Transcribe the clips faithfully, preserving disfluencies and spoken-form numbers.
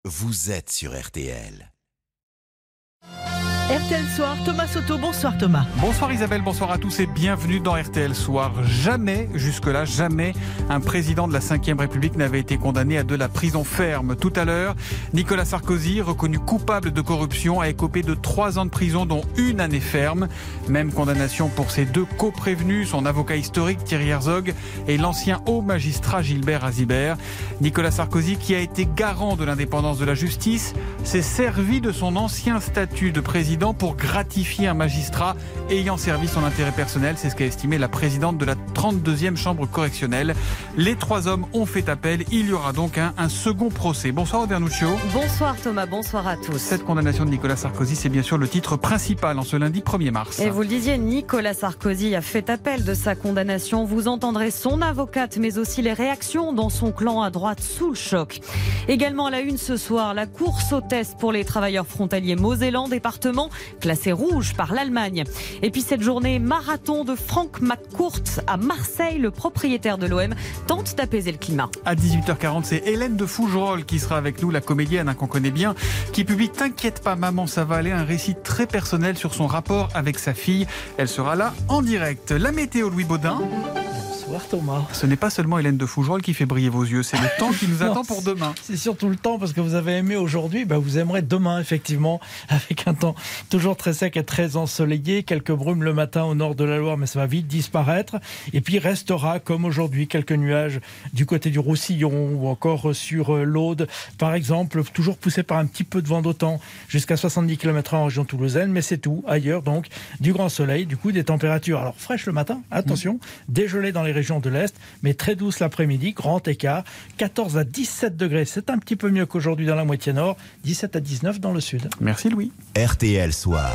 vous êtes sur R T L. R T L Soir, Thomas Soto, bonsoir Thomas. Bonsoir Isabelle, bonsoir à tous et bienvenue dans R T L Soir. Jamais, jusque-là, jamais un président de la cinquième République n'avait été condamné à de la prison ferme. Tout à l'heure, Nicolas Sarkozy, reconnu coupable de corruption, a écopé de trois ans de prison, dont une année ferme. Même condamnation pour ses deux co-prévenus, son avocat historique Thierry Herzog et l'ancien haut magistrat Gilbert Azibert. Nicolas Sarkozy, qui a été garant de l'indépendance de la justice, s'est servi de son ancien statut de président pour gratifier un magistrat ayant servi son intérêt personnel. C'est ce qu'a estimé la présidente de la trente-deuxième chambre correctionnelle. Les trois hommes ont fait appel. Il y aura donc un, un second procès. Bonsoir Audernuccio. Bonsoir Thomas, bonsoir à tous. Cette condamnation de Nicolas Sarkozy, c'est bien sûr le titre principal en ce lundi premier mars. Et vous le disiez, Nicolas Sarkozy a fait appel de sa condamnation. Vous entendrez son avocate, mais aussi les réactions dans son clan à droite sous le choc. Également à la une ce soir, la course au test pour les travailleurs frontaliers Mosellans, département classé rouge par l'Allemagne. Et puis cette journée marathon de Franck McCourt à Marseille, le propriétaire de l'O M tente d'apaiser le climat. À dix-huit heures quarante, c'est Hélène de Fougerolles qui sera avec nous, la comédienne hein, qu'on connaît bien, qui publie T'inquiète pas maman, ça va aller, un récit très personnel sur son rapport avec sa fille. Elle sera là en direct. La météo, Louis Baudin. Bonsoir Thomas. Ce n'est pas seulement Hélène de Fougerolles qui fait briller vos yeux, c'est le temps qui nous attend pour demain. C'est surtout le temps, parce que vous avez aimé aujourd'hui, bah vous aimerez demain effectivement, avec un temps toujours très sec et très ensoleillé, quelques brumes le matin au nord de la Loire, mais ça va vite disparaître, et puis restera comme aujourd'hui quelques nuages du côté du Roussillon ou encore sur l'Aude, par exemple, toujours poussé par un petit peu de vent d'automne jusqu'à soixante-dix kilomètres heure en région toulousaine, mais c'est tout. Ailleurs donc du grand soleil, du coup des températures alors fraîches le matin, attention, mmh. dégelées dans les régions de l'Est, mais très douce l'après-midi, grand écart, quatorze à dix-sept degrés, c'est un petit peu mieux qu'aujourd'hui dans la moitié nord, dix-sept à dix-neuf dans le sud. Merci Louis. R T L Soir.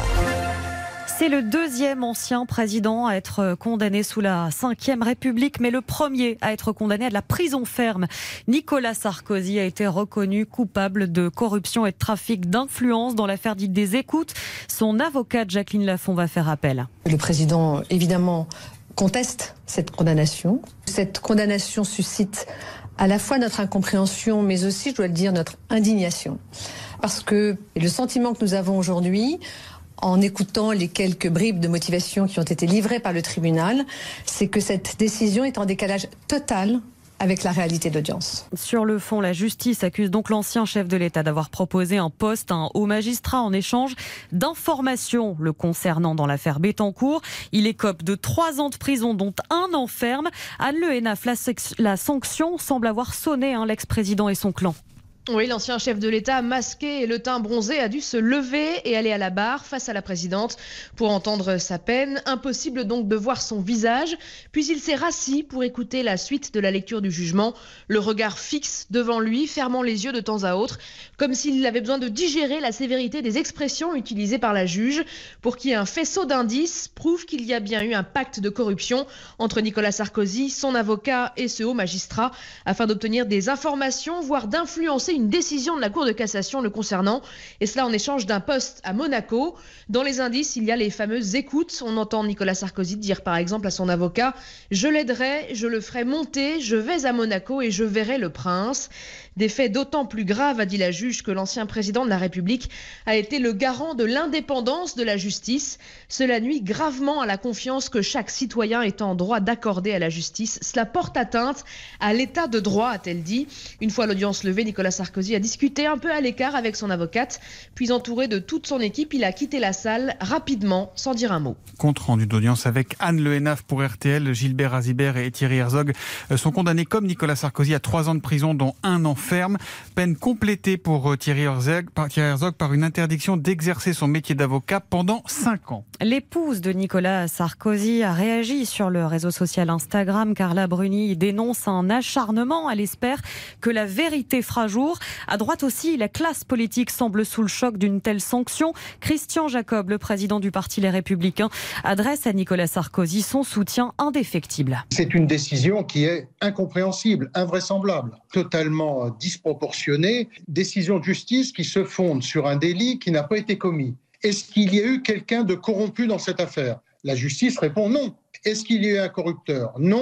C'est le deuxième ancien président à être condamné sous la cinquième République, mais le premier à être condamné à de la prison ferme. Nicolas Sarkozy a été reconnu coupable de corruption et de trafic d'influence dans l'affaire dite des écoutes. Son avocate Jacqueline Lafont va faire appel. Le président, évidemment, conteste cette condamnation. Cette condamnation suscite à la fois notre incompréhension, mais aussi, je dois le dire, notre indignation. Parce que le sentiment que nous avons aujourd'hui, en écoutant les quelques bribes de motivation qui ont été livrées par le tribunal, c'est que cette décision est en décalage total avec la réalité d'audience. Sur le fond, la justice accuse donc l'ancien chef de l'État d'avoir proposé un poste à un haut magistrat en échange d'informations le concernant dans l'affaire Bettencourt. Il écope de trois ans de prison, dont un an ferme. Anne Le Hénaff, la, la sanction semble avoir sonné hein, l'ex-président et son clan. Oui, l'ancien chef de l'État, masqué et le teint bronzé, a dû se lever et aller à la barre face à la présidente pour entendre sa peine. Impossible donc de voir son visage. Puis il s'est rassis pour écouter la suite de la lecture du jugement. Le regard fixe devant lui, fermant les yeux de temps à autre, comme s'il avait besoin de digérer la sévérité des expressions utilisées par la juge, pour qui un faisceau d'indices prouve qu'il y a bien eu un pacte de corruption entre Nicolas Sarkozy, son avocat et ce haut magistrat, afin d'obtenir des informations, voire d'influencer une décision de la Cour de cassation le concernant, et cela en échange d'un poste à Monaco. Dans les indices, il y a les fameuses écoutes. On entend Nicolas Sarkozy dire par exemple à son avocat « Je l'aiderai, je le ferai monter, je vais à Monaco et je verrai le prince ». Des faits d'autant plus graves, a dit la juge, que l'ancien président de la République a été le garant de l'indépendance de la justice. Cela nuit gravement à la confiance que chaque citoyen est en droit d'accorder à la justice. Cela porte atteinte à l'état de droit, a-t-elle dit. Une fois l'audience levée, Nicolas Sarkozy a discuté un peu à l'écart avec son avocate, puis entouré de toute son équipe, il a quitté la salle rapidement, sans dire un mot. Compte rendu d'audience avec Anne Le Hénaff pour R T L. Gilbert Azibert et Thierry Herzog sont condamnés comme Nicolas Sarkozy à trois ans de prison, dont un an ferme. Peine complétée pour Thierry Herzog, par Thierry Herzog par une interdiction d'exercer son métier d'avocat pendant cinq ans. L'épouse de Nicolas Sarkozy a réagi sur le réseau social Instagram. Carla Bruni dénonce un acharnement. Elle espère que la vérité fera jour. À droite aussi, la classe politique semble sous le choc d'une telle sanction. Christian Jacob, le président du parti Les Républicains, adresse à Nicolas Sarkozy son soutien indéfectible. C'est une décision qui est incompréhensible, invraisemblable, totalement disproportionnée. Décision de justice qui se fonde sur un délit qui n'a pas été commis. Est-ce qu'il y a eu quelqu'un de corrompu dans cette affaire ? La justice répond non. Est-ce qu'il y a eu un corrupteur ? Non.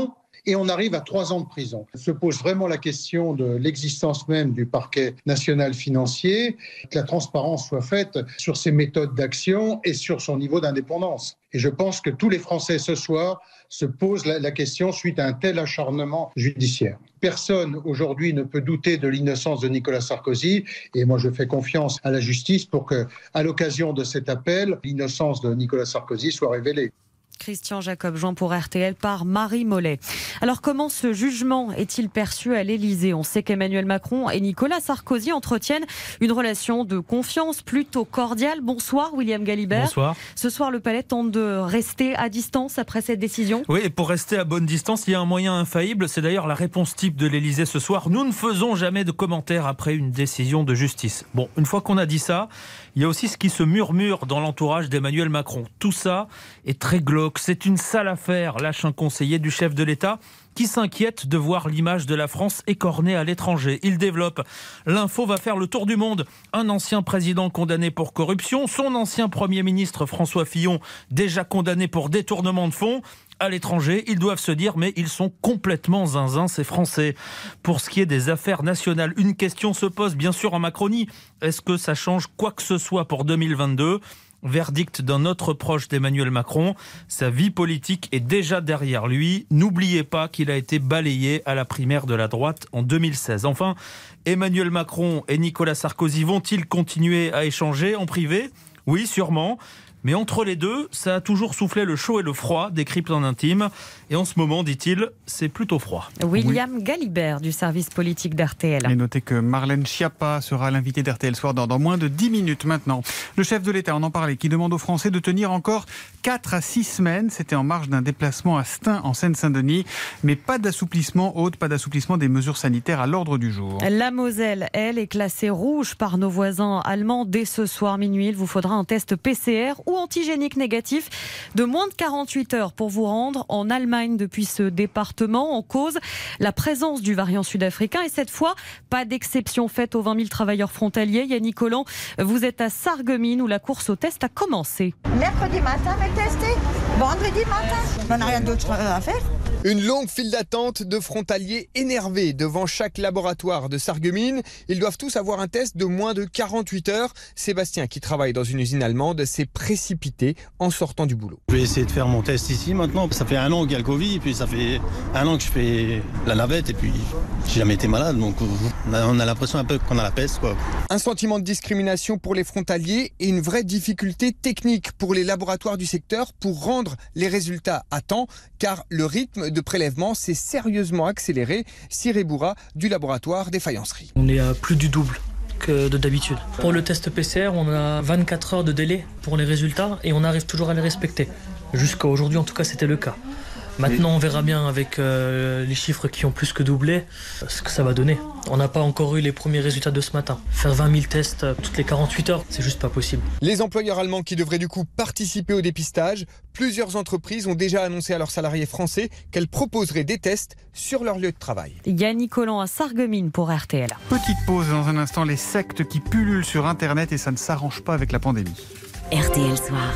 et on arrive à trois ans de prison. Se pose vraiment la question de l'existence même du parquet national financier, que la transparence soit faite sur ses méthodes d'action et sur son niveau d'indépendance. Et je pense que tous les Français ce soir se posent la, la question suite à un tel acharnement judiciaire. Personne aujourd'hui ne peut douter de l'innocence de Nicolas Sarkozy et moi je fais confiance à la justice pour que, à l'occasion de cet appel, l'innocence de Nicolas Sarkozy soit révélée. Christian Jacob, joint pour R T L par Marie Mollet. Alors comment ce jugement est-il perçu à l'Élysée ? On sait qu'Emmanuel Macron et Nicolas Sarkozy entretiennent une relation de confiance plutôt cordiale. Bonsoir William Galibert. Bonsoir. Ce soir, le palais tente de rester à distance après cette décision. Oui, et pour rester à bonne distance, il y a un moyen infaillible. C'est d'ailleurs la réponse type de l'Élysée ce soir. Nous ne faisons jamais de commentaires après une décision de justice. Bon, une fois qu'on a dit ça, il y a aussi ce qui se murmure dans l'entourage d'Emmanuel Macron. Tout ça est très glauque. C'est une sale affaire, lâche un conseiller du chef de l'État qui s'inquiète de voir l'image de la France écornée à l'étranger. Il développe. L'info va faire le tour du monde. Un ancien président condamné pour corruption, son ancien Premier ministre François Fillon déjà condamné pour détournement de fonds. À l'étranger, ils doivent se dire, mais ils sont complètement zinzins, ces Français. Pour ce qui est des affaires nationales, une question se pose bien sûr en Macronie. Est-ce que ça change quoi que ce soit pour deux mille vingt-deux ? Verdict d'un autre proche d'Emmanuel Macron. Sa vie politique est déjà derrière lui. N'oubliez pas qu'il a été balayé à la primaire de la droite en deux mille seize. Enfin, Emmanuel Macron et Nicolas Sarkozy vont-ils continuer à échanger en privé ? Oui, sûrement. Mais entre les deux, ça a toujours soufflé le chaud et le froid, décrypte en intime. Et en ce moment, dit-il, c'est plutôt froid. William oui. Galibert du service politique d'R T L. Et notez que Marlène Schiappa sera l'invitée d'R T L Soir dans, dans moins de dix minutes maintenant. Le chef de l'État, on en parlait, qui demande aux Français de tenir encore quatre à six semaines. C'était en marge d'un déplacement à Stein, en Seine-Saint-Denis. Mais pas d'assouplissement, Aude, pas d'assouplissement des mesures sanitaires à l'ordre du jour. La Moselle, elle, est classée rouge par nos voisins allemands. Dès ce soir minuit, il vous faudra un test P C R ou antigénique négatif de moins de quarante-huit heures pour vous rendre en Allemagne depuis ce département. En cause, la présence du variant sud-africain. Et cette fois, pas d'exception faite aux vingt mille travailleurs frontaliers. Yannick Collant, vous êtes à Sarreguemines où la course au test a commencé. Mercredi matin, me tester. Vendredi matin. On n'a rien d'autre à faire. Une longue file d'attente de frontaliers énervés devant chaque laboratoire de Sarreguemines. Ils doivent tous avoir un test de moins de quarante-huit heures. Sébastien, qui travaille dans une usine allemande, s'est précipité en sortant du boulot. Je vais essayer de faire mon test ici maintenant. Ça fait un an qu'il y a le Covid, puis ça fait un an que je fais la navette et puis j'ai jamais été malade. Donc on a l'impression un peu qu'on a la peste, quoi. Un sentiment de discrimination pour les frontaliers et une vraie difficulté technique pour les laboratoires du secteur pour rendre les résultats à temps, car le rythme de prélèvement s'est sérieusement accéléré. Cyril Bourra du laboratoire des faïenceries. On est à plus du double que de d'habitude. Pour le test P C R, on a vingt-quatre heures de délai pour les résultats et on arrive toujours à les respecter. Jusqu'à aujourd'hui, en tout cas, c'était le cas. Maintenant, on verra bien avec euh, les chiffres qui ont plus que doublé ce que ça va donner. On n'a pas encore eu les premiers résultats de ce matin. Faire vingt mille tests euh, toutes les quarante-huit heures, c'est juste pas possible. Les employeurs allemands qui devraient du coup participer au dépistage, plusieurs entreprises ont déjà annoncé à leurs salariés français qu'elles proposeraient des tests sur leur lieu de travail. Yannick Collant à Sarreguemines pour R T L. Petite pause dans un instant, les sectes qui pullulent sur Internet et ça ne s'arrange pas avec la pandémie. R T L Soir.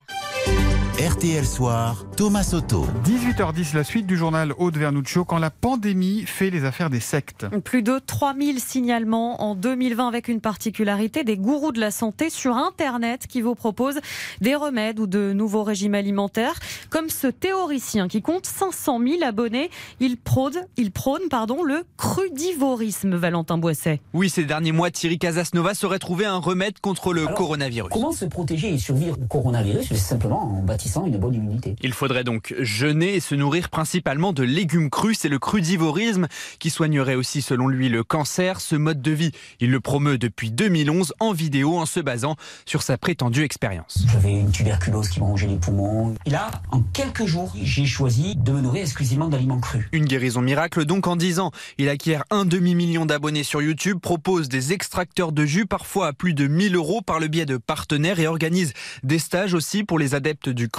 R T L Soir, Thomas Soto. dix-huit heures dix, la suite du journal Aude Vernuccio, quand la pandémie fait les affaires des sectes. Plus de trois mille signalements en deux mille vingt avec une particularité, des gourous de la santé sur Internet qui vous proposent des remèdes ou de nouveaux régimes alimentaires, comme ce théoricien qui compte cinq cent mille abonnés. Il prône, il prône pardon, le crudivorisme, Valentin Boisset. Oui, ces derniers mois, Thierry Casasnova saurait trouver un remède contre le Alors, coronavirus. Comment se protéger et survivre au coronavirus? C'est simplement en bâtissant une bonne immunité. Il faudrait donc jeûner et se nourrir principalement de légumes crus. C'est le crudivorisme qui soignerait aussi, selon lui, le cancer. Ce mode de vie, il le promeut depuis deux mille onze en vidéo en se basant sur sa prétendue expérience. J'avais une tuberculose qui me rongeait les poumons. Et là, en quelques jours, j'ai choisi de me nourrir exclusivement d'aliments crus. Une guérison miracle donc en dix ans. Il acquiert un demi-million d'abonnés sur YouTube, propose des extracteurs de jus, parfois à plus de mille euros par le biais de partenaires et organise des stages aussi pour les adeptes du crudivorisme.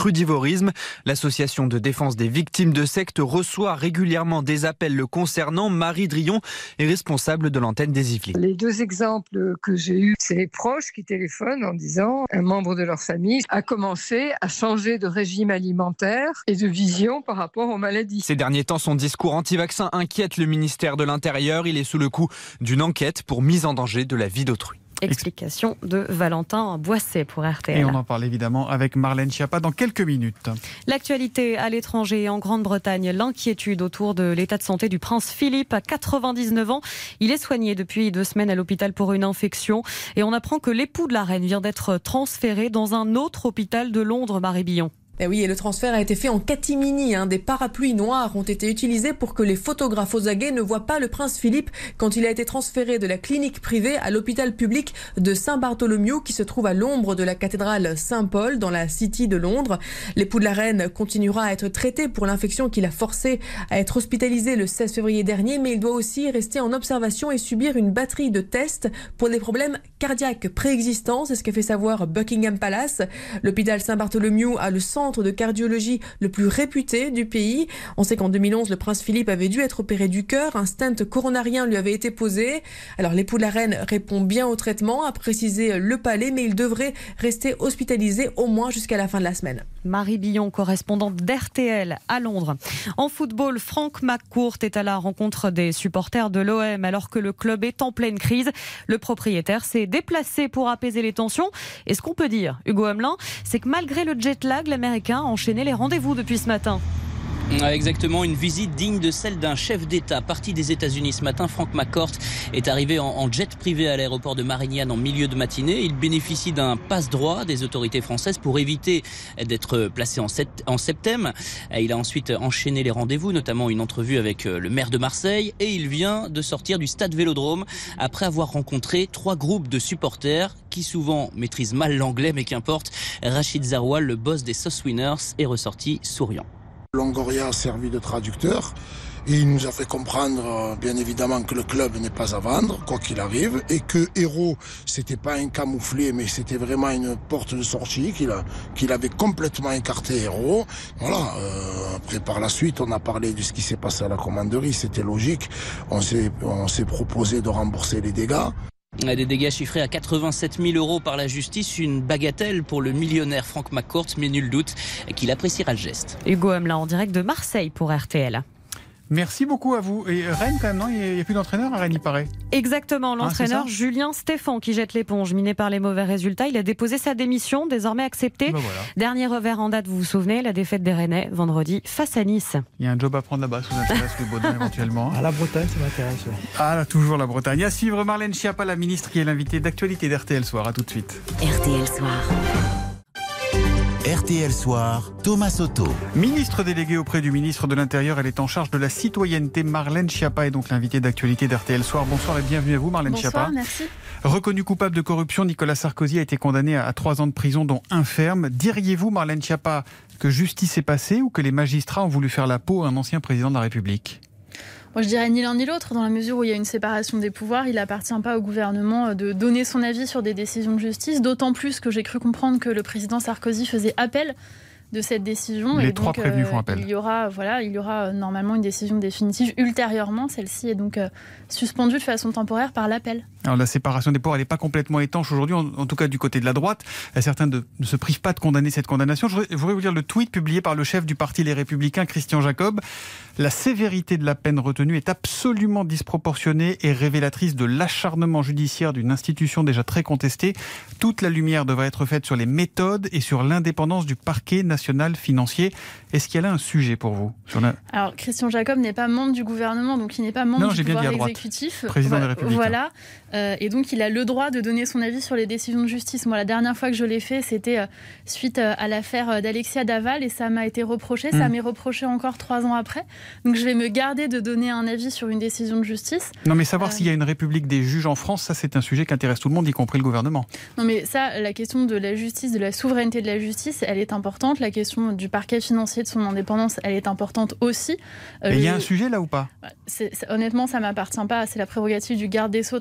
crudivorisme. L'association de défense des victimes de sectes reçoit régulièrement des appels le concernant. Marie Drillon est responsable de l'antenne des Yvelines. Les deux exemples que j'ai eus, c'est les proches qui téléphonent en disant un membre de leur famille a commencé à changer de régime alimentaire et de vision par rapport aux maladies. Ces derniers temps, son discours anti-vaccin inquiète le ministère de l'Intérieur. Il est sous le coup d'une enquête pour mise en danger de la vie d'autrui. Explication de Valentin Boisset pour R T L. Et on en parle évidemment avec Marlène Schiappa dans quelques minutes. L'actualité à l'étranger et en Grande-Bretagne, l'inquiétude autour de l'état de santé du prince Philippe à quatre-vingt-dix-neuf ans. Il est soigné depuis deux semaines à l'hôpital pour une infection et on apprend que l'époux de la reine vient d'être transféré dans un autre hôpital de Londres, Marie Billon. Et oui, et le transfert a été fait en catimini. Hein. Des parapluies noirs ont été utilisés pour que les photographes aux aguets ne voient pas le prince Philippe quand il a été transféré de la clinique privée à l'hôpital public de Saint-Bartholomew qui se trouve à l'ombre de la cathédrale Saint-Paul dans la City de Londres. L'époux de la reine continuera à être traité pour l'infection qui l'a forcé à être hospitalisé le seize février dernier, mais il doit aussi rester en observation et subir une batterie de tests pour des problèmes cardiaques préexistants. C'est ce qu'a fait savoir Buckingham Palace. L'hôpital Saint-Bartholomew a le centre de cardiologie le plus réputé du pays. On sait qu'en deux mille onze, le prince Philippe avait dû être opéré du cœur. Un stent coronarien lui avait été posé. Alors l'époux de la reine répond bien au traitement, a précisé le palais, mais il devrait rester hospitalisé au moins jusqu'à la fin de la semaine. Marie Billon, correspondante d'R T L à Londres. En football, Frank McCourt est à la rencontre des supporters de l'O M alors que le club est en pleine crise. Le propriétaire s'est déplacé pour apaiser les tensions. Et ce qu'on peut dire, Hugo Hamelin, c'est que malgré le jet lag, l'Américain a enchaîné les rendez-vous depuis ce matin. Exactement, une visite digne de celle d'un chef d'État. Parti des États-Unis ce matin, Frank McCourt est arrivé en, en jet privé à l'aéroport de Marignane en milieu de matinée. Il bénéficie d'un passe-droit des autorités françaises pour éviter d'être placé en, sept, en septembre. Il a ensuite enchaîné les rendez-vous, notamment une entrevue avec le maire de Marseille. Et il vient de sortir du stade Vélodrome après avoir rencontré trois groupes de supporters qui souvent maîtrisent mal l'anglais, mais qu'importe. Rachid Zaroual, le boss des Sauce Winners, est ressorti souriant. Longoria a servi de traducteur et il nous a fait comprendre bien évidemment que le club n'est pas à vendre, quoi qu'il arrive, et que Hérault, c'était pas un camouflé, mais c'était vraiment une porte de sortie, qu'il, a, qu'il avait complètement écarté Hérault. Voilà. Euh, après, par la suite, on a parlé de ce qui s'est passé à la commanderie, c'était logique. On s'est, on s'est proposé de rembourser les dégâts. Des dégâts chiffrés à quatre-vingt-sept mille euros par la justice, une bagatelle pour le millionnaire Frank McCourt, mais nul doute qu'il appréciera le geste. Hugo Hamelin en direct de Marseille pour R T L. Merci beaucoup à vous. Et Rennes, quand même, non, il n'y a, a plus d'entraîneur à Rennes, il paraît. Exactement, l'entraîneur ah, Julien Stéphan qui jette l'éponge. Miné par les mauvais résultats, il a déposé sa démission, désormais acceptée. Ben voilà. Dernier revers en date, vous vous souvenez, la défaite des Rennais vendredi face à Nice. Il y a un job à prendre là-bas, ça vous intéresse, le Baudin éventuellement. À la Bretagne, ça m'intéresse. Ouais. Ah là, toujours la Bretagne. À suivre Marlène Schiappa, la ministre qui est l'invitée d'actualité d'R T L Soir. À tout de suite. R T L Soir. R T L Soir, Thomas Soto. Ministre déléguée auprès du ministre de l'Intérieur, elle est en charge de la citoyenneté. Marlène Schiappa est donc l'invitée d'actualité d'R T L Soir. Bonsoir et bienvenue à vous, Marlène Bonsoir, Schiappa. Merci. Reconnu coupable de corruption, Nicolas Sarkozy a été condamné à trois ans de prison, dont un ferme. Diriez-vous, Marlène Schiappa, que justice est passée ou que les magistrats ont voulu faire la peau à un ancien président de la République ? Moi, je dirais ni l'un ni l'autre, dans la mesure où il y a une séparation des pouvoirs. Il n'appartient pas au gouvernement de donner son avis sur des décisions de justice, d'autant plus que j'ai cru comprendre que le président Sarkozy faisait appel de cette décision. Les et trois donc, prévenus euh, font appel. Il y aura, voilà, il y aura euh, normalement une décision définitive ultérieurement. Celle-ci est donc euh, suspendue de façon temporaire par l'appel. Alors la séparation des pouvoirs, elle n'est pas complètement étanche aujourd'hui, en, en tout cas du côté de la droite. Certains de, ne se privent pas de condamner cette condamnation. Je voudrais, je voudrais vous lire le tweet publié par le chef du parti Les Républicains, Christian Jacob. La sévérité de la peine retenue est absolument disproportionnée et révélatrice de l'acharnement judiciaire d'une institution déjà très contestée. Toute la lumière devrait être faite sur les méthodes et sur l'indépendance du parquet national financier. Est-ce qu'il y a là un sujet pour vous sur la... Alors, Christian Jacob n'est pas membre du gouvernement, donc il n'est pas membre non, du j'ai bien pouvoir dit à droite. exécutif. Président des Républicains. Voilà. Euh, et donc, il a le droit de donner son avis sur les décisions de justice. Moi, la dernière fois que je l'ai fait, c'était euh, suite euh, à l'affaire d'Alexia Daval, et ça m'a été reproché. Mmh. Ça m'est reproché encore trois ans après. Donc, je vais me garder de donner un avis sur une décision de justice. Non, mais savoir euh... s'il y a une république des juges en France, ça, c'est un sujet qui intéresse tout le monde, y compris le gouvernement. Non, mais ça, la question de la justice, de la souveraineté de la justice, elle est importante. La question du parquet financier, de son indépendance, elle est importante aussi. Euh, et il le... y a un sujet là ou pas ? c'est, c'est, Honnêtement, ça ne m'appartient pas. C'est la prérogative du garde des Sceaux de travailler sur ces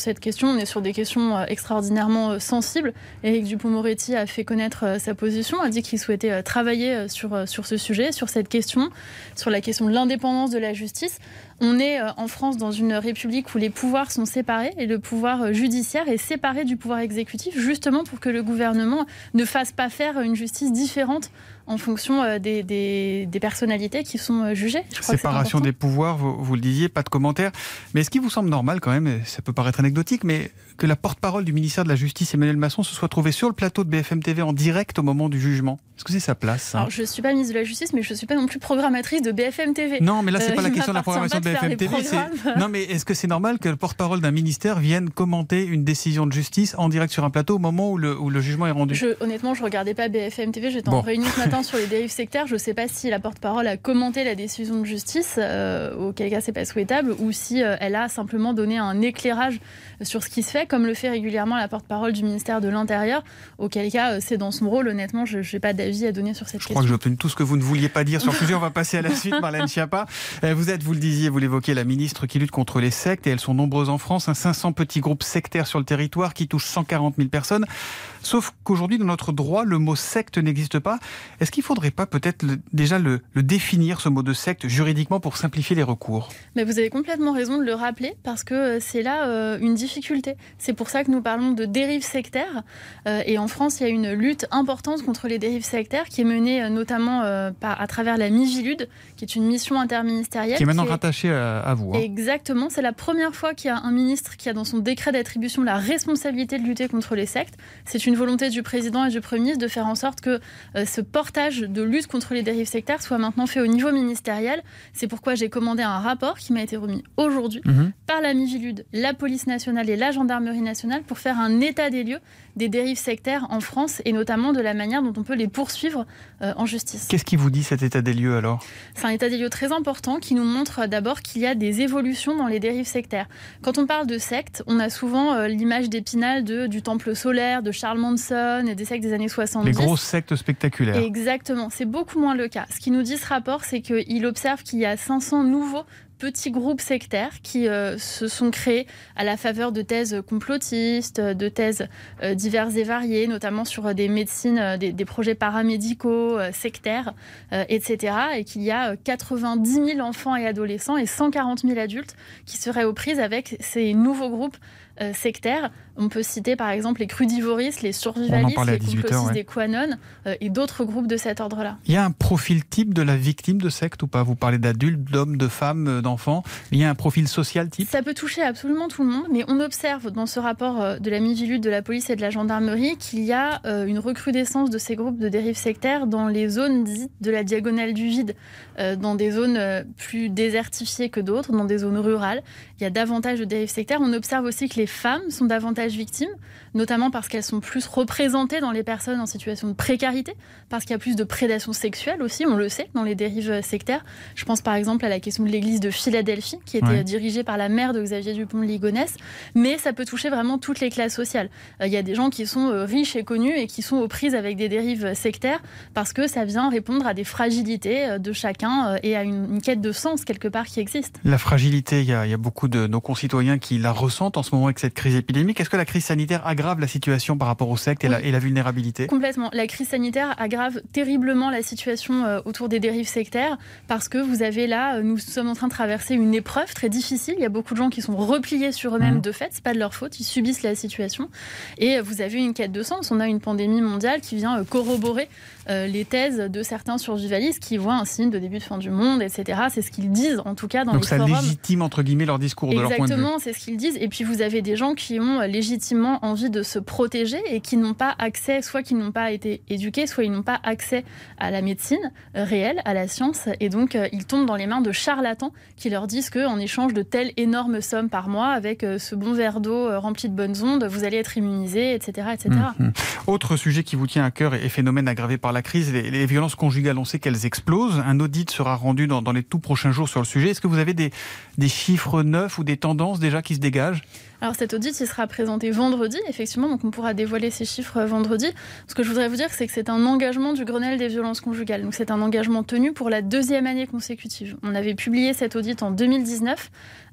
cette question. On est sur des questions extraordinairement sensibles. Éric Dupond-Moretti a fait connaître sa position, a dit qu'il souhaitait travailler sur, sur ce sujet, sur cette question, sur la question de l'indépendance de la justice. On est en France dans une république où les pouvoirs sont séparés et le pouvoir judiciaire est séparé du pouvoir exécutif, justement pour que le gouvernement ne fasse pas faire une justice différente en fonction des, des, des personnalités qui sont jugées. Je crois Séparation que des pouvoirs, vous, vous le disiez, pas de commentaire. Mais est-ce qu'il vous semble normal quand même, et ça peut paraître anecdotique, mais que la porte-parole du ministère de la Justice, Emmanuel Masson, se soit trouvée sur le plateau de B F M T V en direct au moment du jugement? Est-ce que c'est sa place, hein? Alors, je ne suis pas ministre de la Justice, mais je ne suis pas non plus programmatrice de B F M T V. Non, mais là, c'est euh, pas la question de la programmation de B F M T V. C'est... Non, mais est-ce que c'est normal que le porte-parole d'un ministère vienne commenter une décision de justice en direct sur un plateau au moment où le, où le jugement est rendu? je, Honnêtement, je ne regardais pas B F M T V. J'étais bon. en réunion ce matin sur les dérives sectaires. Je ne sais pas si la porte-parole a commenté la décision de justice, euh, auquel cas c'est pas souhaitable, ou si euh, elle a simplement donné un éclairage sur ce qui se fait, comme le fait régulièrement la porte-parole du ministère de l'Intérieur, auquel cas euh, c'est dans son rôle. Honnêtement, je n'ai pas d'avis à donner sur cette je question. Je crois que j'ai obtenu tout ce que vous ne vouliez pas dire sur le sujet. On va passer à la suite, Marlène Schiappa. Vous êtes, vous le disiez, vous l'évoquiez, la ministre qui lutte contre les sectes, et elles sont nombreuses en France, hein, cinq cents petits groupes sectaires sur le territoire qui touchent cent quarante mille personnes. Sauf qu'aujourd'hui, dans notre droit, le mot secte n'existe pas. Est-ce qu'il ne faudrait pas peut-être le, déjà le, le définir, ce mot de secte, juridiquement, pour simplifier les recours? Mais vous avez complètement raison de le rappeler, parce que c'est là euh, une difficulté. C'est pour ça que nous parlons de dérives sectaires. Euh, et en France, il y a une lutte importante contre les dérives sectaires qui est menée euh, notamment euh, par, à travers la Mivilude, qui est une mission interministérielle. Qui est maintenant qui est... rattachée à, à vous. Hein. Exactement. C'est la première fois qu'il y a un ministre qui a dans son décret d'attribution la responsabilité de lutter contre les sectes. C'est une volonté du président et du Premier ministre de faire en sorte que euh, ce portage de lutte contre les dérives sectaires soit maintenant fait au niveau ministériel. C'est pourquoi j'ai commandé un rapport qui m'a été remis aujourd'hui mmh. par la Mivilude, la police nationale et la gendarmerie nationale pour faire un état des lieux des dérives sectaires en France et notamment de la manière dont on peut les poursuivre euh, en justice. Qu'est-ce qui vous dit cet état des lieux alors? C'est un état des lieux très important qui nous montre d'abord qu'il y a des évolutions dans les dérives sectaires. Quand on parle de sectes, on a souvent euh, l'image d'Épinal de, du Temple solaire, de Charles Manson et des sectes des années soixante-dix. Les grosses sectes spectaculaires. Exactement, c'est beaucoup moins le cas. Ce qui nous dit ce rapport, c'est qu'il observe qu'il y a cinq cents nouveaux petits groupes sectaires qui euh, se sont créés à la faveur de thèses complotistes, de thèses euh, diverses et variées, notamment sur euh, des médecines, euh, des, des projets paramédicaux, euh, sectaires, euh, et cetera. Et qu'il y a euh, quatre-vingt-dix mille enfants et adolescents et cent quarante mille adultes qui seraient aux prises avec ces nouveaux groupes euh, sectaires. On peut citer par exemple les crudivoristes, les survivalistes, les complotistes ouais. des QAnon euh, et d'autres groupes de cet ordre-là. Il y a un profil type de la victime de secte ou pas? Vous parlez d'adultes, d'hommes, de femmes, d'enfants. Il y a un profil social type? Ça peut toucher absolument tout le monde, mais on observe dans ce rapport de la Mivilude, de la police et de la gendarmerie qu'il y a euh, une recrudescence de ces groupes de dérives sectaires dans les zones dites de la diagonale du vide, euh, dans des zones euh, plus désertifiées que d'autres, dans des zones rurales. Il y a davantage de dérives sectaires. On observe aussi que les femmes sont davantage victimes, notamment parce qu'elles sont plus représentées dans les personnes en situation de précarité, parce qu'il y a plus de prédation sexuelle aussi, on le sait, dans les dérives sectaires. Je pense par exemple à la question de l'église de Philadelphie, qui était ouais. dirigée par la mère de Xavier Dupont de Ligonnès, mais ça peut toucher vraiment toutes les classes sociales. Il y a des gens qui sont riches et connus et qui sont aux prises avec des dérives sectaires, parce que ça vient répondre à des fragilités de chacun et à une, une quête de sens quelque part qui existe. La fragilité, il y a, il y a beaucoup de nos concitoyens qui la ressentent en ce moment avec cette crise épidémique. Est-ce que la crise sanitaire aggrave la situation par rapport aux sectes et, oui. la, et la vulnérabilité? Complètement. La crise sanitaire aggrave terriblement la situation euh, autour des dérives sectaires parce que vous avez là, nous sommes en train de traverser une épreuve très difficile. Il y a beaucoup de gens qui sont repliés sur eux-mêmes mmh. de fait. C'est pas de leur faute. Ils subissent la situation. Et vous avez une quête de sens. On a une pandémie mondiale qui vient euh, corroborer euh, les thèses de certains survivalistes qui voient un signe de début de fin du monde, et cetera. C'est ce qu'ils disent, en tout cas, dans Donc les forums. Donc ça légitime, entre guillemets, leur discours, Exactement, de leur point de vue. Exactement, c'est ce qu'ils disent. Et puis vous avez des gens qui ont légitimement envie de se protéger et qui n'ont pas accès, soit qui n'ont pas été éduqués, soit ils n'ont pas accès à la médecine réelle, à la science. Et donc, euh, ils tombent dans les mains de charlatans qui leur disent qu'en échange de telle énorme somme par mois, avec euh, ce bon verre d'eau euh, rempli de bonnes ondes, vous allez être immunisé, et cetera et cetera. Mmh. Autre sujet qui vous tient à cœur et phénomène aggravé par la crise, les, les violences conjugales. On sait qu'elles explosent. Un audit sera rendu dans, dans les tout prochains jours sur le sujet. Est-ce que vous avez des, des chiffres neufs ou des tendances déjà qui se dégagent? Alors cet audit, il sera présenté vendredi, effectivement, donc on pourra dévoiler ces chiffres vendredi. Ce que je voudrais vous dire, c'est que c'est un engagement du Grenelle des violences conjugales. Donc c'est un engagement tenu pour la deuxième année consécutive. On avait publié cet audit en deux mille dix-neuf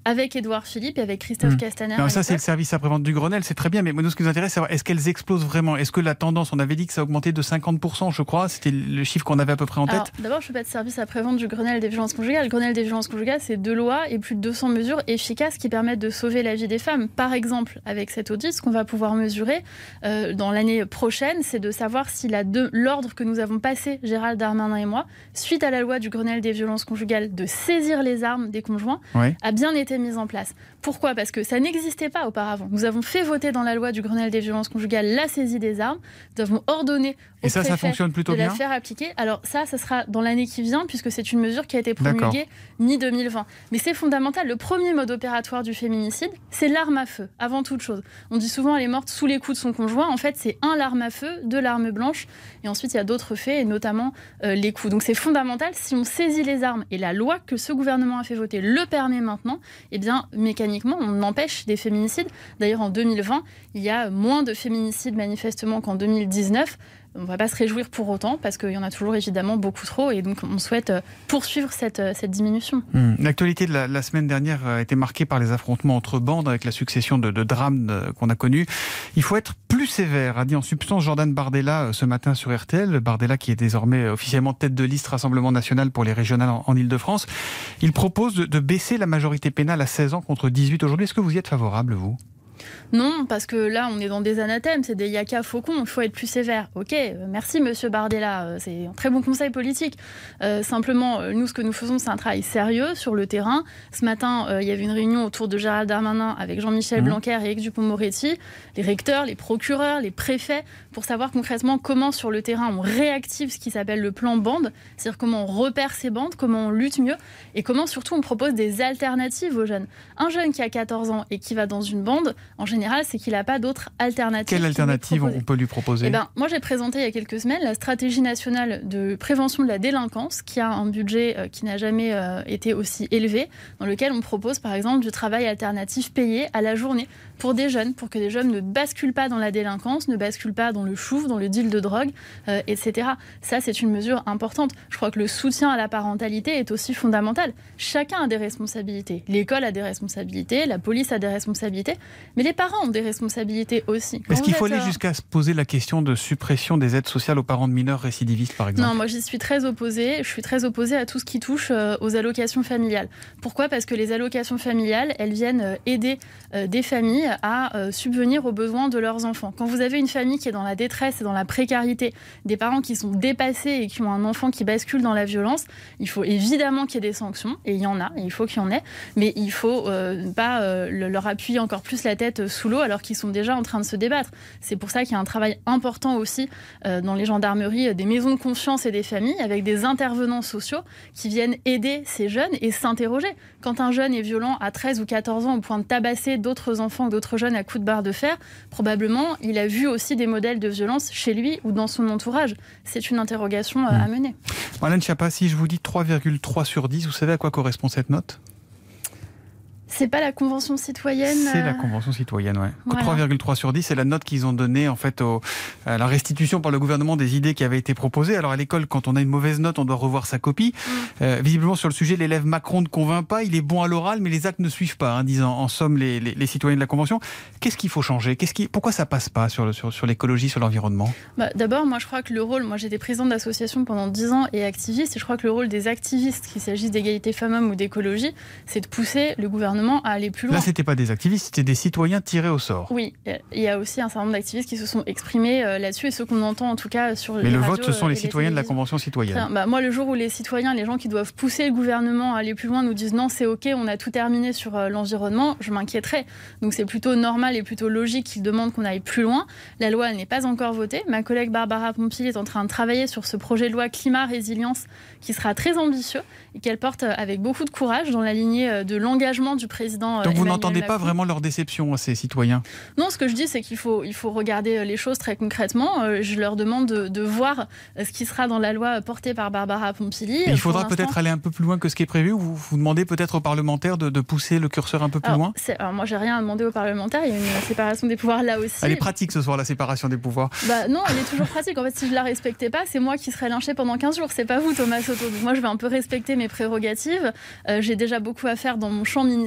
avec Édouard Philippe et avec Christophe mmh. Castaner. Alors ça, c'est le service après-vente du Grenelle, c'est très bien, mais nous, ce qui nous intéresse, c'est savoir, est-ce qu'elles explosent vraiment ? Est-ce que la tendance, on avait dit que ça a augmenté de cinquante pour cent, je crois, c'était le chiffre qu'on avait à peu près en tête. Alors, d'abord, je ne fais pas de service après-vente du Grenelle des violences conjugales. Le Grenelle des violences conjugales, c'est deux lois et plus de deux cents mesures efficaces qui permettent de sauver la vie des femmes. Par exemple, avec cet audit, ce qu'on va pouvoir mesurer euh, dans l'année prochaine, c'est de savoir si la de, l'ordre que nous avons passé, Gérald Darmanin et moi, suite à la loi du Grenelle des violences conjugales de saisir les armes des conjoints, ouais. a bien été mise en place. Pourquoi ? Parce que ça n'existait pas auparavant. Nous avons fait voter dans la loi du Grenelle des violences conjugales la saisie des armes. Nous avons ordonné au et ça, préfet ça fonctionne plutôt de bien. la faire appliquer. Alors ça, ça sera dans l'année qui vient, puisque c'est une mesure qui a été promulguée mi deux mille vingt. Mais c'est fondamental. Le premier mode opératoire du féminicide, c'est l'arme à feu, avant toute chose. On dit souvent elle est morte sous les coups de son conjoint. En fait, c'est un l'arme à feu, deux l'arme blanche, et ensuite il y a d'autres faits, et notamment euh, les coups. Donc c'est fondamental. Si on saisit les armes, et la loi que ce gouvernement a fait voter le permet maintenant, eh bien mécaniquement, on empêche des féminicides. D'ailleurs, en deux mille vingt, il y a moins de féminicides manifestement qu'en deux mille dix-neuf. On ne va pas se réjouir pour autant, parce qu'il y en a toujours évidemment beaucoup trop, et donc on souhaite poursuivre cette, cette diminution. Mmh. L'actualité de la, la semaine dernière a été marquée par les affrontements entre bandes, avec la succession de, de drames de, qu'on a connus. Il faut être plus sévère, a dit en substance Jordan Bardella ce matin sur R T L. Bardella qui est désormais officiellement tête de liste Rassemblement National pour les régionales en, en Ile-de-France. Il propose de, de baisser la majorité pénale à seize ans contre dix-huit aujourd'hui. Est-ce que vous y êtes favorable, vous ? Non, parce que là, on est dans des anathèmes, c'est des yaka faucons, il faut être plus sévère. Ok, euh, merci Monsieur Bardella, euh, c'est un très bon conseil politique. Euh, simplement, euh, nous, ce que nous faisons, c'est un travail sérieux sur le terrain. Ce matin, euh, il y avait une réunion autour de Gérald Darmanin avec Jean-Michel mmh. Blanquer et Éric Dupond-Moretti, les recteurs, les procureurs, les préfets, pour savoir concrètement comment, sur le terrain, on réactive ce qui s'appelle le plan bande, c'est-à-dire comment on repère ces bandes, comment on lutte mieux, et comment surtout on propose des alternatives aux jeunes. Un jeune qui a quatorze ans et qui va dans une bande, en général, c'est qu'il n'a pas d'autres alternatives. Quelle alternative on peut lui proposer ? Eh ben, moi, j'ai présenté il y a quelques semaines la stratégie nationale de prévention de la délinquance, qui a un budget euh, qui n'a jamais euh, été aussi élevé, dans lequel on propose, par exemple, du travail alternatif payé à la journée pour des jeunes, pour que des jeunes ne basculent pas dans la délinquance, ne basculent pas dans le chouf, dans le deal de drogue, euh, et cetera. Ça, c'est une mesure importante. Je crois que le soutien à la parentalité est aussi fondamental. Chacun a des responsabilités. L'école a des responsabilités, la police a des responsabilités, mais les parents ont des responsabilités aussi. Est-ce qu'il faut êtes, aller euh... jusqu'à se poser la question de suppression des aides sociales aux parents de mineurs récidivistes, par exemple ? Non, moi j'y suis très opposée. Je suis très opposée à tout ce qui touche euh, aux allocations familiales. Pourquoi ? Parce que les allocations familiales, elles viennent euh, aider euh, des familles à euh, subvenir aux besoins de leurs enfants. Quand vous avez une famille qui est dans la détresse et dans la précarité, des parents qui sont dépassés et qui ont un enfant qui bascule dans la violence, il faut évidemment qu'il y ait des sanctions, et il y en a, et il faut qu'il y en ait, mais il ne faut euh, pas euh, leur appuyer encore plus la tête sous l'eau alors qu'ils sont déjà en train de se débattre. C'est pour ça qu'il y a un travail important aussi euh, dans les gendarmeries, des maisons de confiance et des familles, avec des intervenants sociaux qui viennent aider ces jeunes et s'interroger. Quand un jeune est violent à treize ou quatorze ans au point de tabasser d'autres enfants ou d'autres jeunes à coups de barre de fer, probablement il a vu aussi des modèles de violence chez lui ou dans son entourage. C'est une interrogation euh, à mener. Marlène Schiappa, si je vous dis trois virgule trois sur dix, vous savez à quoi correspond cette note ? C'est pas la Convention citoyenne. C'est la Convention citoyenne, ouais. Voilà. trois virgule trois sur dix, c'est la note qu'ils ont donnée en fait au, à la restitution par le gouvernement des idées qui avaient été proposées. Alors à l'école, quand on a une mauvaise note, on doit revoir sa copie. Mm. Euh, visiblement sur le sujet, l'élève Macron ne convainc pas. Il est bon à l'oral, mais les actes ne suivent pas, hein, disent en, en somme les, les, les citoyens de la Convention. Qu'est-ce qu'il faut changer ? Qu'est-ce qui, pourquoi ça passe pas sur, le, sur, sur l'écologie, sur l'environnement ? Bah, d'abord, moi je crois que le rôle, moi j'étais présidente d'association pendant dix ans et activiste, et je crois que le rôle des activistes, qu'il s'agisse d'égalité femmes-hommes ou d'écologie, c'est de pousser le gouvernement à aller plus loin. Là, c'était pas des activistes, c'était des citoyens tirés au sort. Oui, il y a aussi un certain nombre d'activistes qui se sont exprimés euh, là-dessus, et ceux qu'on entend en tout cas sur Mais les le radios, vote, ce sont euh, les les citoyens de la Convention citoyenne. Bah, moi, le jour où les citoyens, les gens qui doivent pousser le gouvernement à aller plus loin, nous disent non, c'est ok, on a tout terminé sur euh, l'environnement, je m'inquiéterais. Donc c'est plutôt normal et plutôt logique qu'ils demandent qu'on aille plus loin. La loi, elle n'est pas encore votée. Ma collègue Barbara Pompili est en train de travailler sur ce projet de loi climat résilience qui sera très ambitieux et qu'elle porte avec beaucoup de courage dans la lignée de l'engagement du président. Donc vous Emmanuel n'entendez pas Macron. vraiment leur déception à ces citoyens ? Non, ce que je dis, c'est qu'il faut, il faut regarder les choses très concrètement. Je leur demande de, de voir ce qui sera dans la loi portée par Barbara Pompili. Et il faudra peut-être aller un peu plus loin que ce qui est prévu, ou vous, vous demandez peut-être aux parlementaires de, de pousser le curseur un peu plus alors, loin ? Alors moi, j'ai rien à demander aux parlementaires. Il y a une séparation des pouvoirs là aussi. Elle est pratique ce soir, la séparation des pouvoirs. Bah non, elle est toujours pratique. En fait, si je la respectais pas, c'est moi qui serais lynchée pendant quinze jours. C'est pas vous, Thomas Soto. Donc moi, je vais un peu respecter mes prérogatives. Euh, j'ai déjà beaucoup à faire dans mon champ ministériel.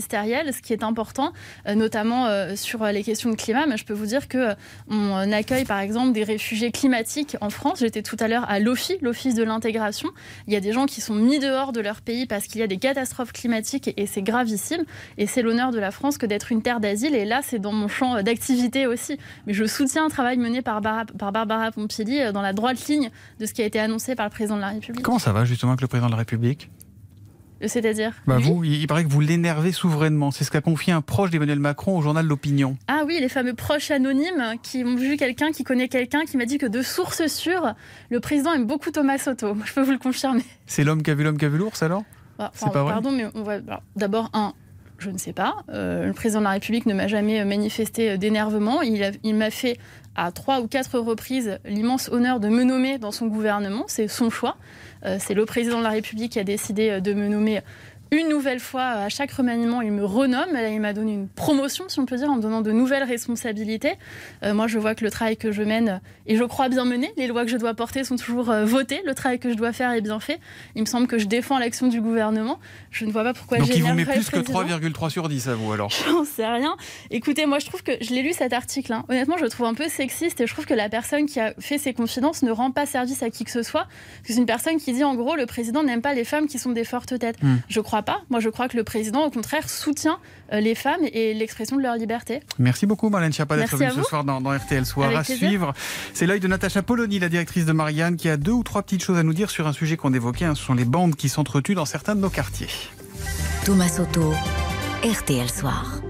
ministériel, ce qui est important, euh, notamment euh, sur les questions de climat. Mais je peux vous dire qu'on euh, accueille par exemple des réfugiés climatiques en France. J'étais tout à l'heure à l'O F I, l'Office de l'intégration. Il y a des gens qui sont mis dehors de leur pays parce qu'il y a des catastrophes climatiques et, et c'est gravissime. Et c'est l'honneur de la France que d'être une terre d'asile. Et là, c'est dans mon champ d'activité aussi. Mais je soutiens un travail mené par, Bar- par Barbara Pompili dans la droite ligne de ce qui a été annoncé par le président de la République. Comment ça va justement avec le président de la République ? C'est-à-dire bah vous, il paraît que vous l'énervez souverainement. C'est ce qu'a confié un proche d'Emmanuel Macron au journal L'Opinion. Ah oui, les fameux proches anonymes qui ont vu quelqu'un, qui connaît quelqu'un, qui m'a dit que de sources sûres, le président aime beaucoup Thomas Soto. Je peux vous le confirmer. C'est l'homme qui a vu l'homme qui a vu l'ours alors ? Bah, C'est pas vrai ? Pardon, mais on va... Alors, d'abord, un... Je ne sais pas. Euh, le président de la République ne m'a jamais manifesté d'énervement. Il, a, il m'a fait à trois ou quatre reprises l'immense honneur de me nommer dans son gouvernement. C'est son choix. Euh, c'est le président de la République qui a décidé de me nommer une nouvelle fois. À chaque remaniement, il me renomme. Là, il m'a donné une promotion, si on peut dire, en me donnant de nouvelles responsabilités. Euh, moi, je vois que le travail que je mène, et je crois bien mené, les lois que je dois porter sont toujours euh, votées. Le travail que je dois faire est bien fait. Il me semble que je défends l'action du gouvernement. Je ne vois pas pourquoi Donc, il vous met j'énerverais le plus que président. trois virgule trois sur dix à vous, alors ? J'en sais rien. Écoutez, moi, je trouve que je l'ai lu cet article. Hein. Honnêtement, je le trouve un peu sexiste et je trouve que la personne qui a fait ces confidences ne rend pas service à qui que ce soit. C'est une personne qui dit, en gros, le président n'aime pas les femmes qui sont des fortes têtes. Mm. Je crois pas. Moi, je crois que le président, au contraire, soutient euh, les femmes et l'expression de leur liberté. Merci beaucoup, Marlène Schiappa, d'être venue ce vous. soir dans, dans R T L Soir. Avec à plaisir. Suivre, c'est l'œil de Natacha Polony, la directrice de Marianne, qui a deux ou trois petites choses à nous dire sur un sujet qu'on évoquait. Hein, ce sont les bandes qui s'entretuent dans certains de nos quartiers. Thomas Soto, R T L Soir.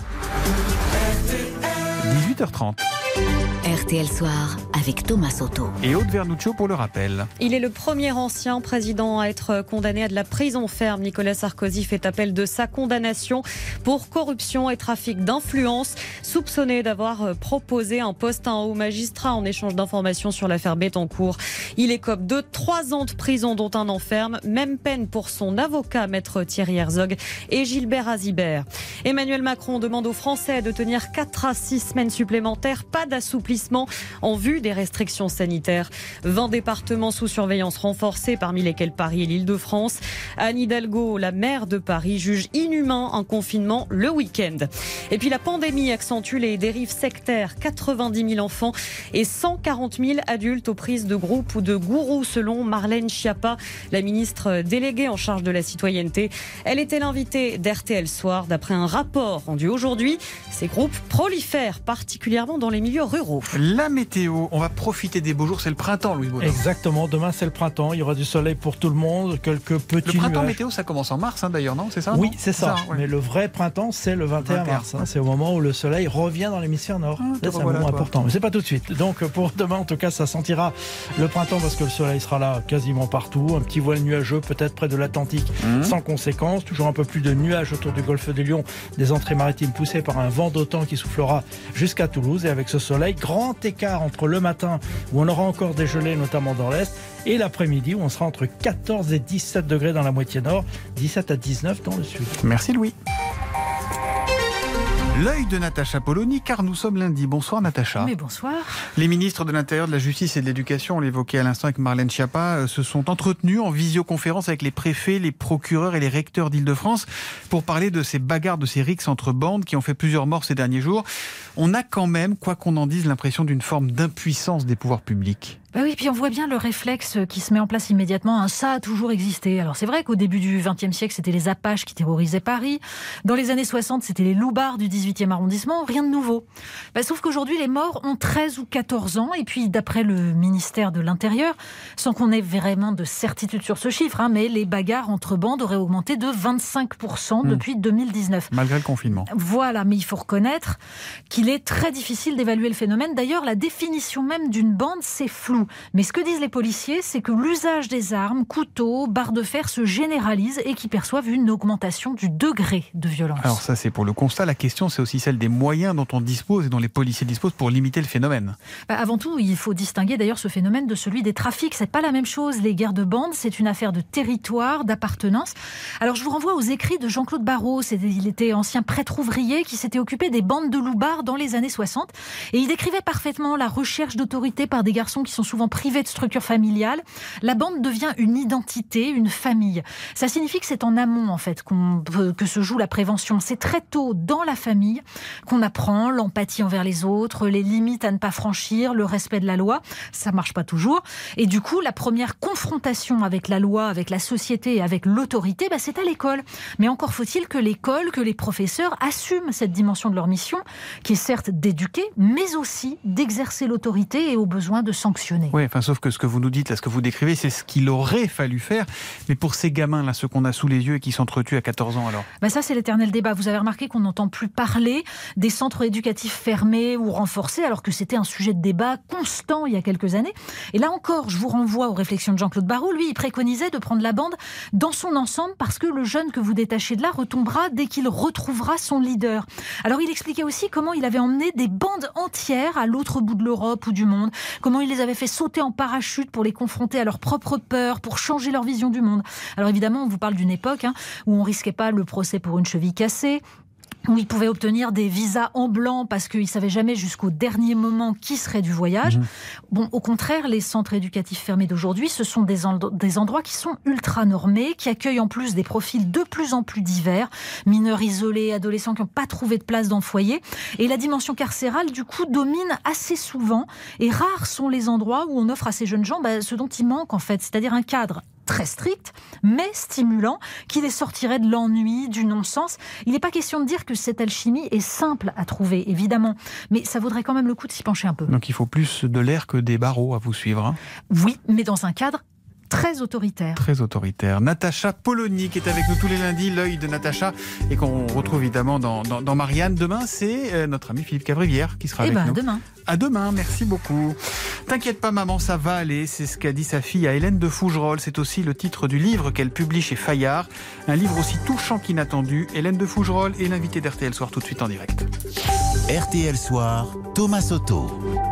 dix-huit heures trente. R T L Soir avec Thomas Soto. Et Aude Vernuccio pour le rappel. Il est le premier ancien président à être condamné à de la prison ferme. Nicolas Sarkozy fait appel de sa condamnation pour corruption et trafic d'influence, soupçonné d'avoir proposé un poste à un haut magistrat en échange d'informations sur l'affaire Bettencourt. Il écope de trois ans de prison, dont un an ferme. Même peine pour son avocat, maître Thierry Herzog et Gilbert Azibert. Emmanuel Macron demande aux Français de tenir quatre à six semaines supplémentaires. Pas d'assouplissement en vue des restrictions sanitaires. vingt départements sous surveillance renforcée, parmi lesquels Paris et l'Île-de-France. Anne Hidalgo, la maire de Paris, juge inhumain un confinement le week-end. Et puis la pandémie accentue les dérives sectaires. quatre-vingt-dix mille enfants et cent quarante mille adultes aux prises de groupes ou de gourous, selon Marlène Schiappa, la ministre déléguée en charge de la citoyenneté. Elle était l'invitée d'R T L Soir. D'après un rapport rendu aujourd'hui, ces groupes prolifèrent particulièrement dans les milieux ruraux. La météo, on va profiter des beaux jours, c'est le printemps, Louis Baudin. Exactement, demain c'est le printemps, il y aura du soleil pour tout le monde, quelques petits Le printemps nuages. météo, ça commence en mars hein, d'ailleurs, non ? C'est ça ? Oui, non c'est ça, ça ouais. Mais le vrai printemps c'est le vingt et un mars, hein. C'est au moment où le soleil revient dans l'hémisphère nord. Ah, c'est un voilà, moment toi. important, mais c'est pas tout de suite. Donc pour demain en tout cas ça sentira le printemps parce que le soleil sera là quasiment partout, un petit voile nuageux peut-être près de l'Atlantique mmh. sans conséquence, toujours un peu plus de nuages autour du golfe de Lion, des entrées maritimes poussées par un vent d'automne qui soufflera jusqu'à Toulouse et avec ce soleil, grand écart entre le matin où on aura encore des gelées notamment dans l'Est et l'après-midi où on sera entre quatorze et dix-sept degrés dans la moitié nord, dix-sept à dix-neuf dans le sud. Merci Louis. L'œil de Natacha Polony, car nous sommes lundi. Bonsoir Natacha. Mais bonsoir. Les ministres de l'Intérieur, de la Justice et de l'Éducation, on l'évoquait à l'instant avec Marlène Schiappa, se sont entretenus en visioconférence avec les préfets, les procureurs et les recteurs d'Île-de-France pour parler de ces bagarres, de ces rixes entre bandes qui ont fait plusieurs morts ces derniers jours. On a quand même, quoi qu'on en dise, l'impression d'une forme d'impuissance des pouvoirs publics. Bah oui, puis on voit bien le réflexe qui se met en place immédiatement. Hein, ça a toujours existé. Alors c'est vrai qu'au début du vingtième siècle, c'était les Apaches qui terrorisaient Paris. Dans les années soixante, c'était les loupards du dix-huitième arrondissement. Rien de nouveau. Bah, sauf qu'aujourd'hui, les morts ont treize ou quatorze ans. Et puis, d'après le ministère de l'Intérieur, sans qu'on ait vraiment de certitude sur ce chiffre, hein, mais les bagarres entre bandes auraient augmenté de vingt-cinq pour cent depuis mmh. deux mille dix-neuf. Malgré le confinement. Voilà, mais il faut reconnaître qu'il est très difficile d'évaluer le phénomène. D'ailleurs, la définition même d'une bande, c'est flou. Mais ce que disent les policiers, c'est que l'usage des armes, couteaux, barres de fer se généralise et qu'ils perçoivent une augmentation du degré de violence. Alors ça, c'est pour le constat. La question, c'est aussi celle des moyens dont on dispose et dont les policiers disposent pour limiter le phénomène. Bah, avant tout, il faut distinguer d'ailleurs ce phénomène de celui des trafics. C'est pas la même chose. Les guerres de bandes, c'est une affaire de territoire, d'appartenance. Alors je vous renvoie aux écrits de Jean-Claude Barrot. Il était ancien prêtre ouvrier qui s'était occupé des bandes de loupards dans les années soixante. Et il décrivait parfaitement la recherche d'autorité par des garçons qui sont souvent privés de structure familiale. La bande devient une identité, une famille. Ça signifie que c'est en amont, en fait, qu'on, que se joue la prévention. C'est très tôt dans la famille qu'on apprend l'empathie envers les autres, les limites à ne pas franchir, le respect de la loi. Ça marche pas toujours. Et du coup, la première confrontation avec la loi, avec la société et avec l'autorité, bah, c'est à l'école. Mais encore faut-il que l'école, que les professeurs assument cette dimension de leur mission, qui est certes d'éduquer, mais aussi d'exercer l'autorité et au besoin de sanctionner. Oui, enfin, sauf que ce que vous nous dites, là, ce que vous décrivez, c'est ce qu'il aurait fallu faire. Mais pour ces gamins, là, ceux qu'on a sous les yeux et qui s'entretuent à quatorze ans, alors bah ça, c'est l'éternel débat. Vous avez remarqué qu'on n'entend plus parler des centres éducatifs fermés ou renforcés, alors que c'était un sujet de débat constant il y a quelques années. Et là encore, je vous renvoie aux réflexions de Jean-Claude Barrot. Lui, il préconisait de prendre la bande dans son ensemble parce que le jeune que vous détachez de là retombera dès qu'il retrouvera son leader. Alors, il expliquait aussi comment il avait emmené des bandes entières à l'autre bout de l'Europe ou du monde, comment il les avait fait sauter en parachute pour les confronter à leurs propres peurs, pour changer leur vision du monde. Alors évidemment, on vous parle d'une époque hein, où on risquait pas le procès pour une cheville cassée, où ils pouvaient obtenir des visas en blanc parce qu'ils ne savaient jamais jusqu'au dernier moment qui serait du voyage. Mmh. Bon, au contraire, les centres éducatifs fermés d'aujourd'hui, ce sont des, en- des endroits qui sont ultra normés, qui accueillent en plus des profils de plus en plus divers, mineurs isolés, adolescents qui n'ont pas trouvé de place dans le foyer. Et la dimension carcérale, du coup, domine assez souvent. Et rares sont les endroits où on offre à ces jeunes gens bah, ce dont ils manquent, en fait, c'est-à-dire un cadre très strict, mais stimulant, qui les sortirait de l'ennui, du non-sens. Il n'est pas question de dire que cette alchimie est simple à trouver, évidemment, mais ça vaudrait quand même le coup de s'y pencher un peu. Donc il faut plus de l'air que des barreaux à vous suivre. Hein. Oui, mais dans un cadre très autoritaire. Très autoritaire. Natacha Polony qui est avec nous tous les lundis, l'œil de Natacha, et qu'on retrouve évidemment dans, dans, dans Marianne. Demain, c'est euh, notre ami Philippe Cavrivière qui sera eh avec ben, nous. Demain. À demain, merci beaucoup. T'inquiète pas maman, ça va aller, c'est ce qu'a dit sa fille à Hélène de Fougerolles. C'est aussi le titre du livre qu'elle publie chez Fayard. Un livre aussi touchant qu'inattendu. Hélène de Fougerolles est l'invitée d'R T L Soir tout de suite en direct. R T L Soir, Thomas Soto.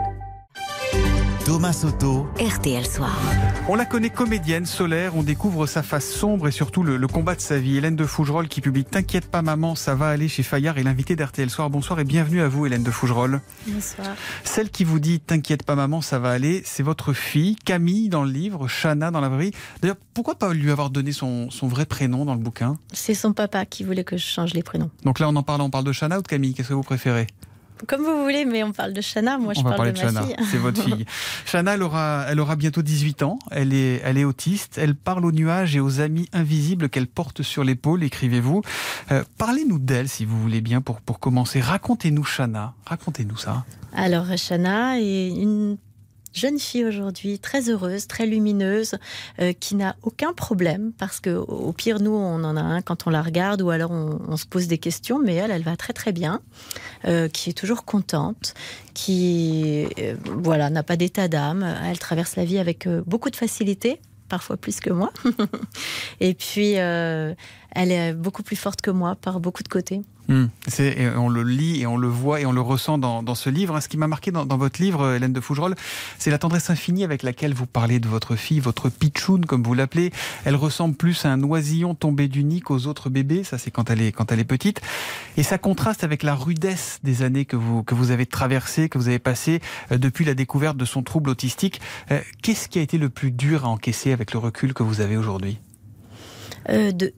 Thomas Soto. R T L Soir. On la connaît comédienne, solaire, on découvre sa face sombre et surtout le, le combat de sa vie. Hélène de Fougerolles qui publie T'inquiète pas maman, ça va aller chez Fayard et l'invitée d'R T L Soir. Bonsoir et bienvenue à vous Hélène de Fougerolles. Bonsoir. Celle qui vous dit T'inquiète pas maman, ça va aller, c'est votre fille, Camille dans le livre, Chana dans la vraie vie. D'ailleurs, pourquoi pas lui avoir donné son, son vrai prénom dans le bouquin ? C'est son papa qui voulait que je change les prénoms. Donc là on en parle, on parle de Chana ou de Camille ? Qu'est-ce que vous préférez ? Comme vous voulez, mais on parle de Chana, moi je on parle va parler de, de ma Chana. fille. C'est votre fille. Chana, elle aura, elle aura bientôt dix-huit ans, elle est, elle est autiste, elle parle aux nuages et aux amis invisibles qu'elle porte sur l'épaule, écrivez-vous. Euh, parlez-nous d'elle si vous voulez bien pour, pour commencer. Racontez-nous Chana, racontez-nous ça. Alors Chana est une jeune fille aujourd'hui, très heureuse, très lumineuse, euh, qui n'a aucun problème, parce que au pire, nous, on en a un quand on la regarde, ou alors on, on se pose des questions, mais elle, elle va très très bien, euh, qui est toujours contente, qui euh, voilà, n'a pas d'état d'âme, elle traverse la vie avec euh, beaucoup de facilité, parfois plus que moi, et puis euh, elle est beaucoup plus forte que moi par beaucoup de côtés. Mmh. C'est, on le lit et on le voit et on le ressent dans, dans ce livre. Ce qui m'a marqué dans, dans votre livre, Hélène de Fougerolles, c'est la tendresse infinie avec laquelle vous parlez de votre fille, votre pitchoun, comme vous l'appelez. Elle ressemble plus à un oisillon tombé du nid qu'aux autres bébés. Ça, c'est quand elle est, quand elle est petite. Et ça contraste avec la rudesse des années que vous, que vous avez traversées, que vous avez passées euh, depuis la découverte de son trouble autistique. Euh, qu'est-ce qui a été le plus dur à encaisser avec le recul que vous avez aujourd'hui ? euh, de...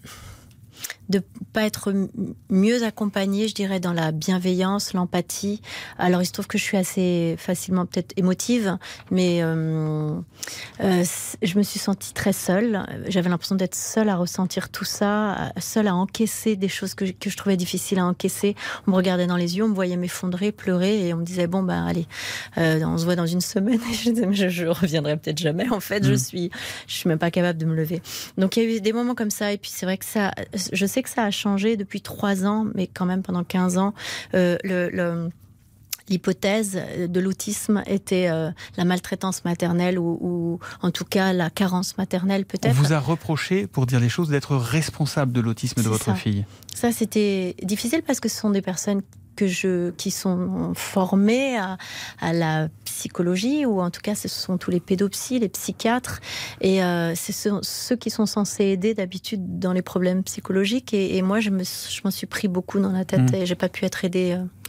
de pas être mieux accompagnée, je dirais, dans la bienveillance, l'empathie. Alors, il se trouve que je suis assez facilement peut-être émotive, mais euh, euh, je me suis sentie très seule. J'avais l'impression d'être seule à ressentir tout ça, seule à encaisser des choses que je, que je trouvais difficiles à encaisser. On me regardait dans les yeux, on me voyait m'effondrer, pleurer, et on me disait, bon, ben, allez, euh, on se voit dans une semaine. Et je disais, mais je, je reviendrai peut-être jamais. En fait, mmh. je suis, je suis même pas capable de me lever. Donc, il y a eu des moments comme ça, et puis c'est vrai que ça, je sais que ça a changé depuis trois ans, mais quand même pendant quinze ans. Euh, le, le, l'hypothèse de l'autisme était euh, la maltraitance maternelle ou, ou en tout cas la carence maternelle peut-être. On vous a reproché, pour dire les choses, d'être responsable de l'autisme de votre ça. fille. Ça, c'était difficile parce que ce sont des personnes que je, qui sont formés à, à la psychologie, ou en tout cas ce sont tous les pédopsies, les psychiatres, et euh, c'est ceux, ceux qui sont censés aider d'habitude dans les problèmes psychologiques, et, et moi je, me, je m'en suis pris beaucoup dans la tête, mmh. et j'ai pas pu être aidée. Euh,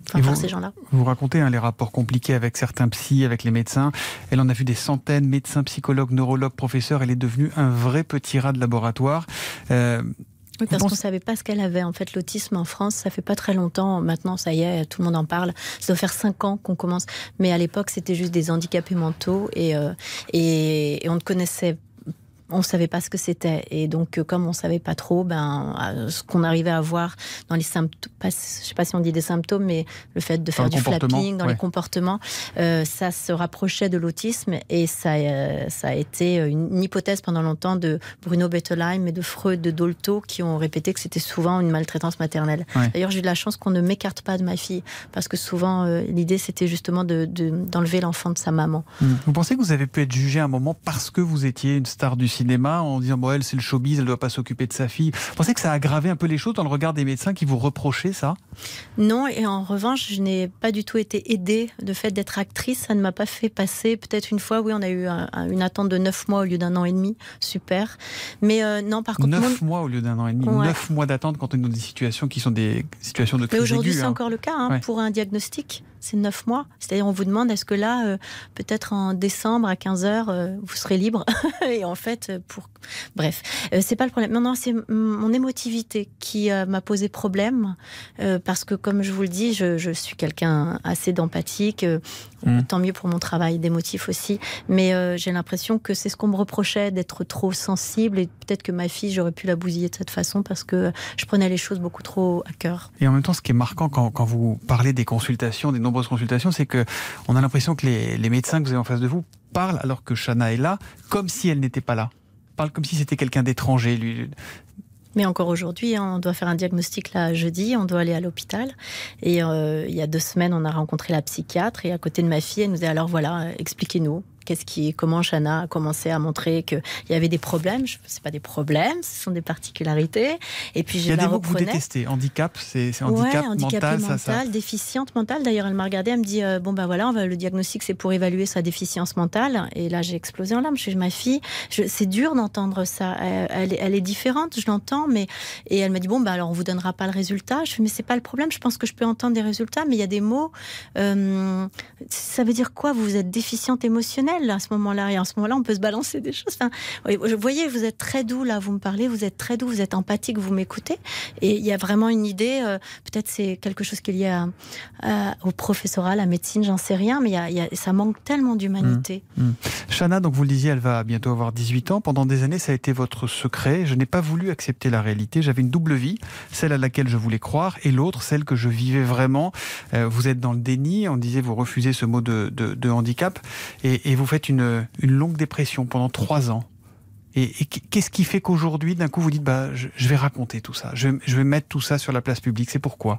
Enfin, par ces gens-là. Vous racontez hein, les rapports compliqués avec certains psys, avec les médecins. Elle en a vu des centaines, médecins, psychologues, neurologues, professeurs. Elle est devenue un vrai petit rat de laboratoire. Euh, Oui, parce pense... qu'on ne savait pas ce qu'elle avait. En fait, l'autisme en France, ça fait pas très longtemps. Maintenant, ça y est, tout le monde en parle. Ça doit faire cinq ans qu'on commence. Mais à l'époque, c'était juste des handicapés mentaux et, euh, et, et on ne connaissait pas. On ne savait pas ce que c'était. Et donc, comme on ne savait pas trop, ben, ce qu'on arrivait à voir dans les symptômes, je ne sais pas si on dit des symptômes, mais le fait de faire du flapping dans ouais. les comportements, euh, ça se rapprochait de l'autisme. Et ça, euh, ça a été une, une hypothèse pendant longtemps de Bruno Bettelheim et de Freud, de Dolto, qui ont répété que c'était souvent une maltraitance maternelle. Ouais. D'ailleurs, j'ai eu de la chance qu'on ne m'écarte pas de ma fille, parce que souvent, euh, l'idée, c'était justement de, de, d'enlever l'enfant de sa maman. Vous pensez que vous avez pu être jugé à un moment parce que vous étiez une star du cinéma en disant bon, elle c'est le showbiz, elle ne doit pas s'occuper de sa fille. Vous pensez que ça a aggravé un peu les choses dans le regard des médecins qui vous reprochaient ça? Non, et en revanche, je n'ai pas du tout été aidée. Le fait d'être actrice, ça ne m'a pas fait passer. Peut-être une fois, oui, on a eu un, une attente de neuf mois au lieu d'un an et demi. Super. Mais euh, non, par contre... Neuf mon... mois au lieu d'un an et demi. Ouais. Neuf mois d'attente quand on est dans des situations qui sont des situations de crise aiguë. Mais aujourd'hui, c'est hein. encore le cas. Hein, ouais. Pour un diagnostic, c'est neuf mois. C'est-à-dire, on vous demande, est-ce que là, euh, peut-être en décembre, à quinze heures, euh, vous serez libre? Et en fait, pour... Bref, euh, c'est pas le problème. Non, non, c'est mon émotivité qui euh, m'a posé problème. Euh, parce que, comme je vous le dis, je, je suis quelqu'un assez d'empathique. Euh, mmh. Tant mieux pour mon travail d'émotif aussi. Mais euh, j'ai l'impression que c'est ce qu'on me reprochait, d'être trop sensible. Et peut-être que ma fille, j'aurais pu la bousiller de cette façon parce que je prenais les choses beaucoup trop à cœur. Et en même temps, ce qui est marquant quand, quand vous parlez des consultations, des nombreuses consultations, c'est qu'on a l'impression que les, les médecins que vous avez en face de vous parlent alors que Chana est là, comme si elle n'était pas là. Parle comme si c'était quelqu'un d'étranger. Lui. Mais encore aujourd'hui, on doit faire un diagnostic là jeudi, on doit aller à l'hôpital. Et euh, il y a deux semaines, on a rencontré la psychiatre et à côté de ma fille, elle nous dit alors voilà, expliquez-nous. Qu'est-ce qui, comment Chana a commencé à montrer qu'il y avait des problèmes. Ce n'est pas des problèmes, ce sont des particularités. Et puis je Il y a la des mots reprenais. que vous détestez. Handicap, c'est, c'est handicap ouais, handicapé mental. mental, ça, ça... déficiente mentale. D'ailleurs, elle m'a regardée, elle me dit euh, bon ben voilà, on va, le diagnostic c'est pour évaluer sa déficience mentale. Et là, j'ai explosé en larmes. Je suis ma fille. Je, c'est dur d'entendre ça. Elle, elle, elle est différente, je l'entends, mais et elle m'a dit bon ben alors on vous donnera pas le résultat. Je fais mais c'est pas le problème. Je pense que je peux entendre des résultats, mais il y a des mots. Euh, ça veut dire quoi? Vous êtes déficiente émotionnelle là, à ce moment-là. Et en ce moment-là, on peut se balancer des choses. Enfin, vous voyez, vous êtes très doux, là, vous me parlez, vous êtes très doux, vous êtes empathique, vous m'écoutez. Et il y a vraiment une idée, euh, peut-être c'est quelque chose qui est lié à, à, au professorat, à la médecine, j'en sais rien, mais il y a, il y a, ça manque tellement d'humanité. Mmh, mmh. Chana, donc vous le disiez, elle va bientôt avoir dix-huit ans. Pendant des années, ça a été votre secret. Je n'ai pas voulu accepter la réalité. J'avais une double vie, celle à laquelle je voulais croire, et l'autre, celle que je vivais vraiment. Euh, vous êtes dans le déni, on disait, vous refusez ce mot de, de, de handicap, et, et vous faites une une longue dépression pendant trois ans. Et, et qu'est-ce qui fait qu'aujourd'hui, d'un coup, vous dites bah, je, je vais raconter tout ça, je, je vais mettre tout ça sur la place publique? C'est pourquoi?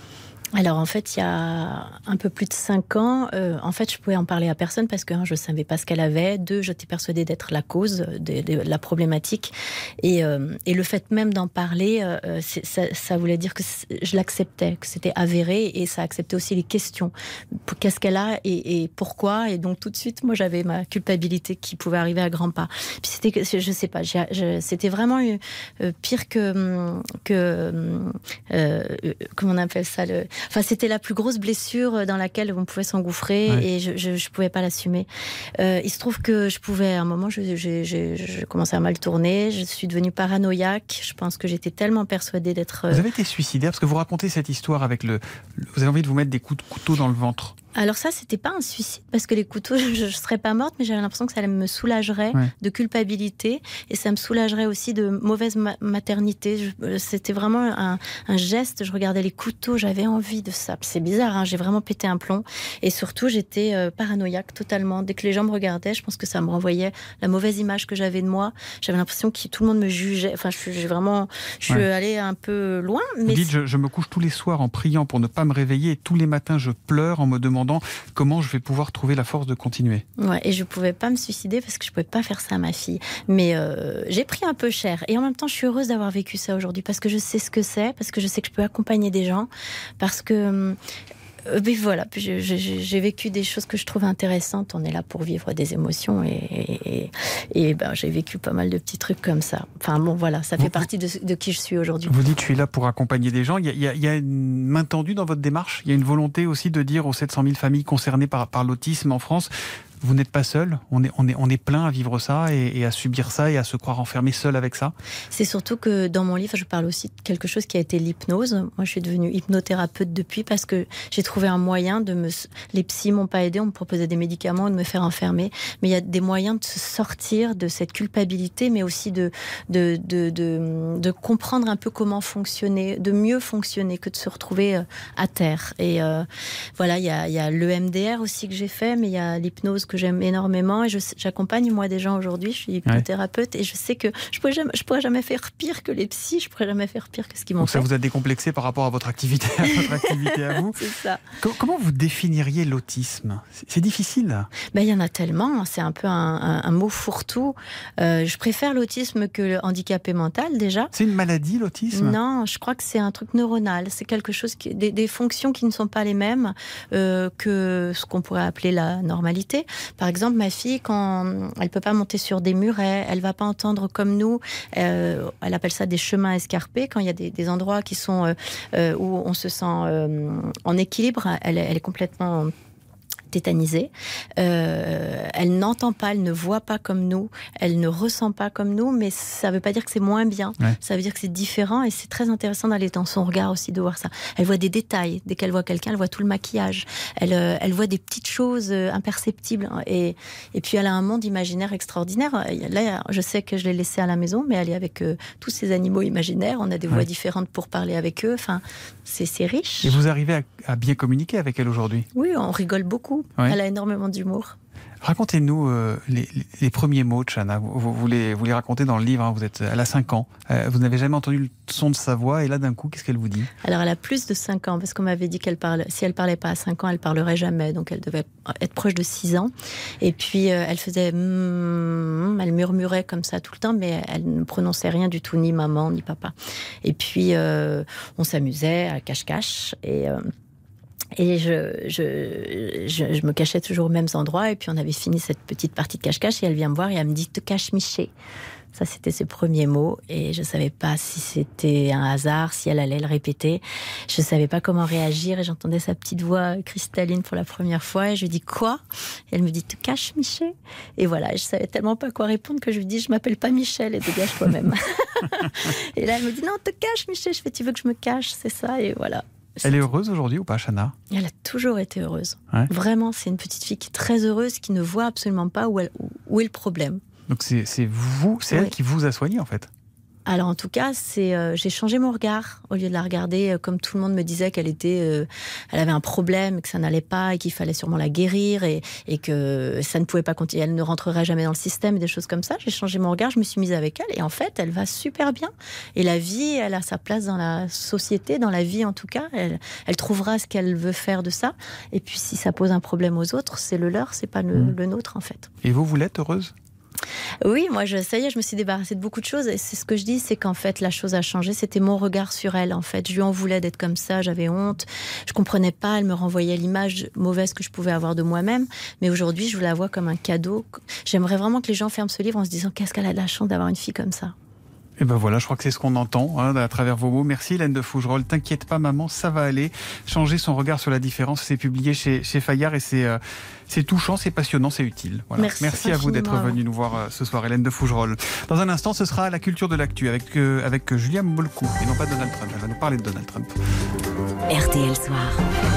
Alors en fait, il y a un peu plus de cinq ans, euh, en fait, je pouvais en parler à personne parce que un, je ne savais pas ce qu'elle avait. Deux, j'étais persuadée d'être la cause de, de la problématique. Et, euh, et le fait même d'en parler, euh, c'est, ça, ça voulait dire que je l'acceptais, que c'était avéré, et ça acceptait aussi les questions. Qu'est-ce qu'elle a et, et pourquoi? Et donc tout de suite, moi, j'avais ma culpabilité qui pouvait arriver à grands pas. Puis c'était, je sais pas, j'ai, je, c'était vraiment euh, pire que que euh, comment on appelle ça le Enfin, c'était la plus grosse blessure dans laquelle on pouvait s'engouffrer, ouais. Et je, je, je pouvais pas l'assumer. Euh, il se trouve que je pouvais, à un moment, je, je, je, je commençais à mal tourner, je suis devenue paranoïaque. Je pense que j'étais tellement persuadée d'être. Vous avez été suicidaire parce que vous racontez cette histoire avec le. Vous avez envie de vous mettre des coups de couteau dans le ventre. Alors ça, c'était pas un suicide, parce que les couteaux, je ne serais pas morte, mais j'avais l'impression que ça me soulagerait ouais. de culpabilité, et ça me soulagerait aussi de mauvaise ma- maternité. Je, c'était vraiment un, un geste, je regardais les couteaux, j'avais envie de ça. C'est bizarre, hein, j'ai vraiment pété un plomb, et surtout, j'étais euh, paranoïaque totalement. Dès que les gens me regardaient, je pense que ça me renvoyait la mauvaise image que j'avais de moi. J'avais l'impression que tout le monde me jugeait. Enfin, je suis vraiment, je suis ouais. allée un peu loin. Mais vous dites, je, je me couche tous les soirs en priant pour ne pas me réveiller, et tous les matins, je pleure en me demandant comment je vais pouvoir trouver la force de continuer. Ouais, et je pouvais pas me suicider parce que je pouvais pas faire ça à ma fille. Mais euh, j'ai pris un peu cher. Et en même temps, je suis heureuse d'avoir vécu ça aujourd'hui parce que je sais ce que c'est, parce que je sais que je peux accompagner des gens, parce que Euh, mais voilà, j'ai, j'ai, j'ai vécu des choses que je trouve intéressantes. On est là pour vivre des émotions et, et, et ben, j'ai vécu pas mal de petits trucs comme ça. Enfin bon, voilà, ça fait vous, partie de, de qui je suis aujourd'hui. Vous dites, je suis là pour accompagner des gens. Il y a, il y a, il y a une main tendue dans votre démarche. Il y a une volonté aussi de dire aux sept cent mille familles concernées par, par l'autisme en France, vous n'êtes pas seul, on est, on est, on est plein à vivre ça et, et à subir ça et à se croire enfermé seul avec ça. C'est surtout que dans mon livre, je parle aussi de quelque chose qui a été l'hypnose. Moi, je suis devenue hypnothérapeute depuis parce que j'ai trouvé un moyen de me... Les psys m'ont pas aidé, on me proposait des médicaments, de me faire enfermer. Mais il y a des moyens de se sortir de cette culpabilité, mais aussi de, de, de, de, de comprendre un peu comment fonctionner, de mieux fonctionner que de se retrouver à terre. Et euh, voilà, il y a, il y a l'E M D R aussi que j'ai fait, mais il y a l'hypnose que j'aime énormément et je, j'accompagne moi des gens aujourd'hui, je suis hypnothérapeute ouais. et je sais que je pourrais jamais, je pourrais jamais faire pire que les psys, je pourrais jamais faire pire que ce qu'ils m'ont Donc fait. Ça vous a décomplexé par rapport à votre activité, à votre activité à vous. C'est ça. Comment vous définiriez l'autisme ? C'est, c'est difficile. Ben, il y en a tellement, c'est un peu un, un, un mot fourre-tout. Euh, je préfère l'autisme que le handicapé mental déjà. C'est une maladie l'autisme ? Non, je crois que c'est un truc neuronal, c'est quelque chose qui, des, des fonctions qui ne sont pas les mêmes euh, que ce qu'on pourrait appeler la normalité. Par exemple, ma fille, quand elle peut pas monter sur des murets, elle va pas entendre comme nous, euh, elle appelle ça des chemins escarpés, quand il y a des, des endroits qui sont euh, euh, où on se sent euh, en équilibre, elle, elle est complètement tétanisée. Euh, elle n'entend pas, elle ne voit pas comme nous, elle ne ressent pas comme nous, mais ça ne veut pas dire que c'est moins bien. Ouais. Ça veut dire que c'est différent et c'est très intéressant d'aller dans son regard aussi, de voir ça. Elle voit des détails. Dès qu'elle voit quelqu'un, elle voit tout le maquillage. Elle, euh, elle voit des petites choses euh, imperceptibles. Et, et puis elle a un monde imaginaire extraordinaire. Là, je sais que je l'ai laissée à la maison, mais elle est avec euh, tous ces animaux imaginaires. On a des ouais. voix différentes pour parler avec eux. Enfin, c'est, c'est riche. Et vous arrivez à, à bien communiquer avec elle aujourd'hui ? Oui, on rigole beaucoup. Ouais. Elle a énormément d'humour. Racontez-nous euh, les, les premiers mots de Chana. Vous, vous, vous, les, vous les racontez dans le livre. Hein. Vous êtes, elle a cinq ans. Euh, vous n'avez jamais entendu le son de sa voix. Et là, d'un coup, qu'est-ce qu'elle vous dit ? Alors, elle a plus de cinq ans. Parce qu'on m'avait dit qu'elle parle. Si elle parlait pas à cinq ans, elle parlerait jamais. Donc, elle devait être proche de six ans. Et puis, euh, elle faisait... Mm, elle murmurait comme ça tout le temps. Mais elle ne prononçait rien du tout. Ni maman, ni papa. Et puis, euh, on s'amusait à cache-cache. Et... Euh, Et je, je, je, je me cachais toujours aux mêmes endroits. Et puis on avait fini cette petite partie de cache-cache. Et elle vient me voir et elle me dit « te cache Miché ». Ça, c'était ses premiers mots. Et je ne savais pas si c'était un hasard, si elle allait le répéter. Je ne savais pas comment réagir. Et j'entendais sa petite voix cristalline pour la première fois. Et je lui dis « quoi ?» Et elle me dit « te cache Miché ». Et voilà, je ne savais tellement pas quoi répondre que je lui dis « je ne m'appelle pas Michel et dégage toi-même ». Et là, elle me dit « non, te cache Miché ». Je fais « tu veux que je me cache ?» C'est ça, et voilà. Elle est heureuse aujourd'hui ou pas, Chana ? Elle a toujours été heureuse. Ouais. Vraiment, c'est une petite fille qui est très heureuse, qui ne voit absolument pas où, elle, où est le problème. Donc c'est, c'est vous, c'est oui. elle qui vous a soigné en fait ? Alors en tout cas, c'est, euh, j'ai changé mon regard. Au lieu de la regarder euh, comme tout le monde me disait qu'elle était, euh, elle avait un problème, que ça n'allait pas et qu'il fallait sûrement la guérir et, et que ça ne pouvait pas continuer, elle ne rentrerait jamais dans le système et des choses comme ça. J'ai changé mon regard, je me suis mise avec elle et en fait, elle va super bien. Et la vie, elle a sa place dans la société, dans la vie en tout cas. Elle, elle trouvera ce qu'elle veut faire de ça. Et puis si ça pose un problème aux autres, c'est le leur, c'est pas le, mmh. le nôtre en fait. Et vous, vous l'êtes heureuse ? Oui, moi, je, ça y est, je me suis débarrassée de beaucoup de choses. Et c'est ce que je dis, c'est qu'en fait, la chose a changé. C'était mon regard sur elle, en fait. Je lui en voulais d'être comme ça, j'avais honte. Je comprenais pas, elle me renvoyait l'image mauvaise que je pouvais avoir de moi-même. Mais aujourd'hui, je la vois comme un cadeau. J'aimerais vraiment que les gens ferment ce livre en se disant qu'est-ce qu'elle a de la chance d'avoir une fille comme ça. Et ben voilà, je crois que c'est ce qu'on entend hein, à travers vos mots. Merci Hélène de Fougerolles. T'inquiète pas maman, ça va aller. Changer son regard sur la différence, c'est publié chez, chez Fayard et c'est, euh, c'est touchant, c'est passionnant, c'est utile. Voilà. Merci, Merci à vous d'être venue nous voir euh, ce soir, Hélène de Fougerolles. Dans un instant, ce sera la culture de l'actu avec, euh, avec euh, Julia Molcou et non pas Donald Trump. Elle va nous parler de Donald Trump. R T L Soir.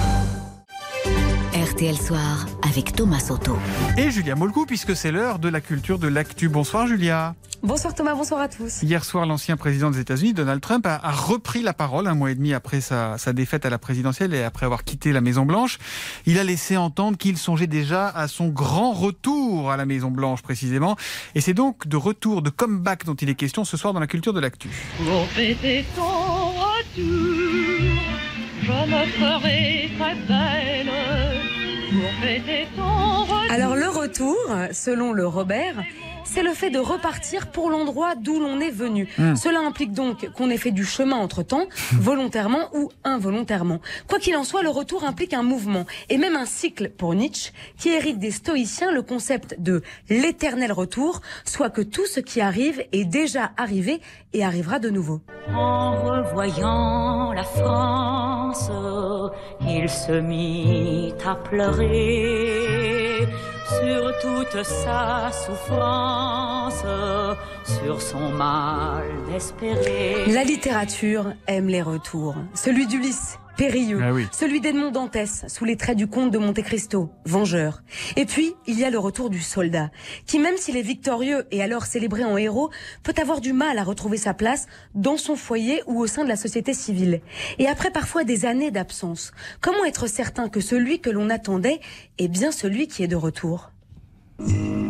R T L Soir avec Thomas Soto. Et Julia Molcou, puisque c'est l'heure de la culture de l'actu. Bonsoir Julia. Bonsoir Thomas, bonsoir à tous. Hier soir, l'ancien président des États-Unis, Donald Trump, a, a repris la parole un mois et demi après sa, sa défaite à la présidentielle et après avoir quitté la Maison-Blanche. Il a laissé entendre qu'il songeait déjà à son grand retour à la Maison-Blanche précisément. Et c'est donc de retour, de comeback dont il est question ce soir dans la culture de l'actu. Pour fêter ton retour, je me ferai très belle. Pour fêter ton retour. Alors le retour retour, selon le Robert, c'est le fait de repartir pour l'endroit d'où l'on est venu. Mmh. Cela implique donc qu'on ait fait du chemin entre-temps, volontairement ou involontairement. Quoi qu'il en soit, le retour implique un mouvement et même un cycle pour Nietzsche, qui hérite des stoïciens le concept de l'éternel retour, soit que tout ce qui arrive est déjà arrivé et arrivera de nouveau. En revoyant la France, il se mit à pleurer sur toute sa souffrance, sur son mal d'espérer. La littérature aime les retours. Celui d'Ulysse, périlleux. Ah oui. Celui d'Edmond Dantès, sous les traits du comte de Monte Cristo, vengeur. Et puis, il y a le retour du soldat, qui même s'il est victorieux et alors célébré en héros, peut avoir du mal à retrouver sa place dans son foyer ou au sein de la société civile. Et après parfois des années d'absence, comment être certain que celui que l'on attendait est bien celui qui est de retour ? Oh !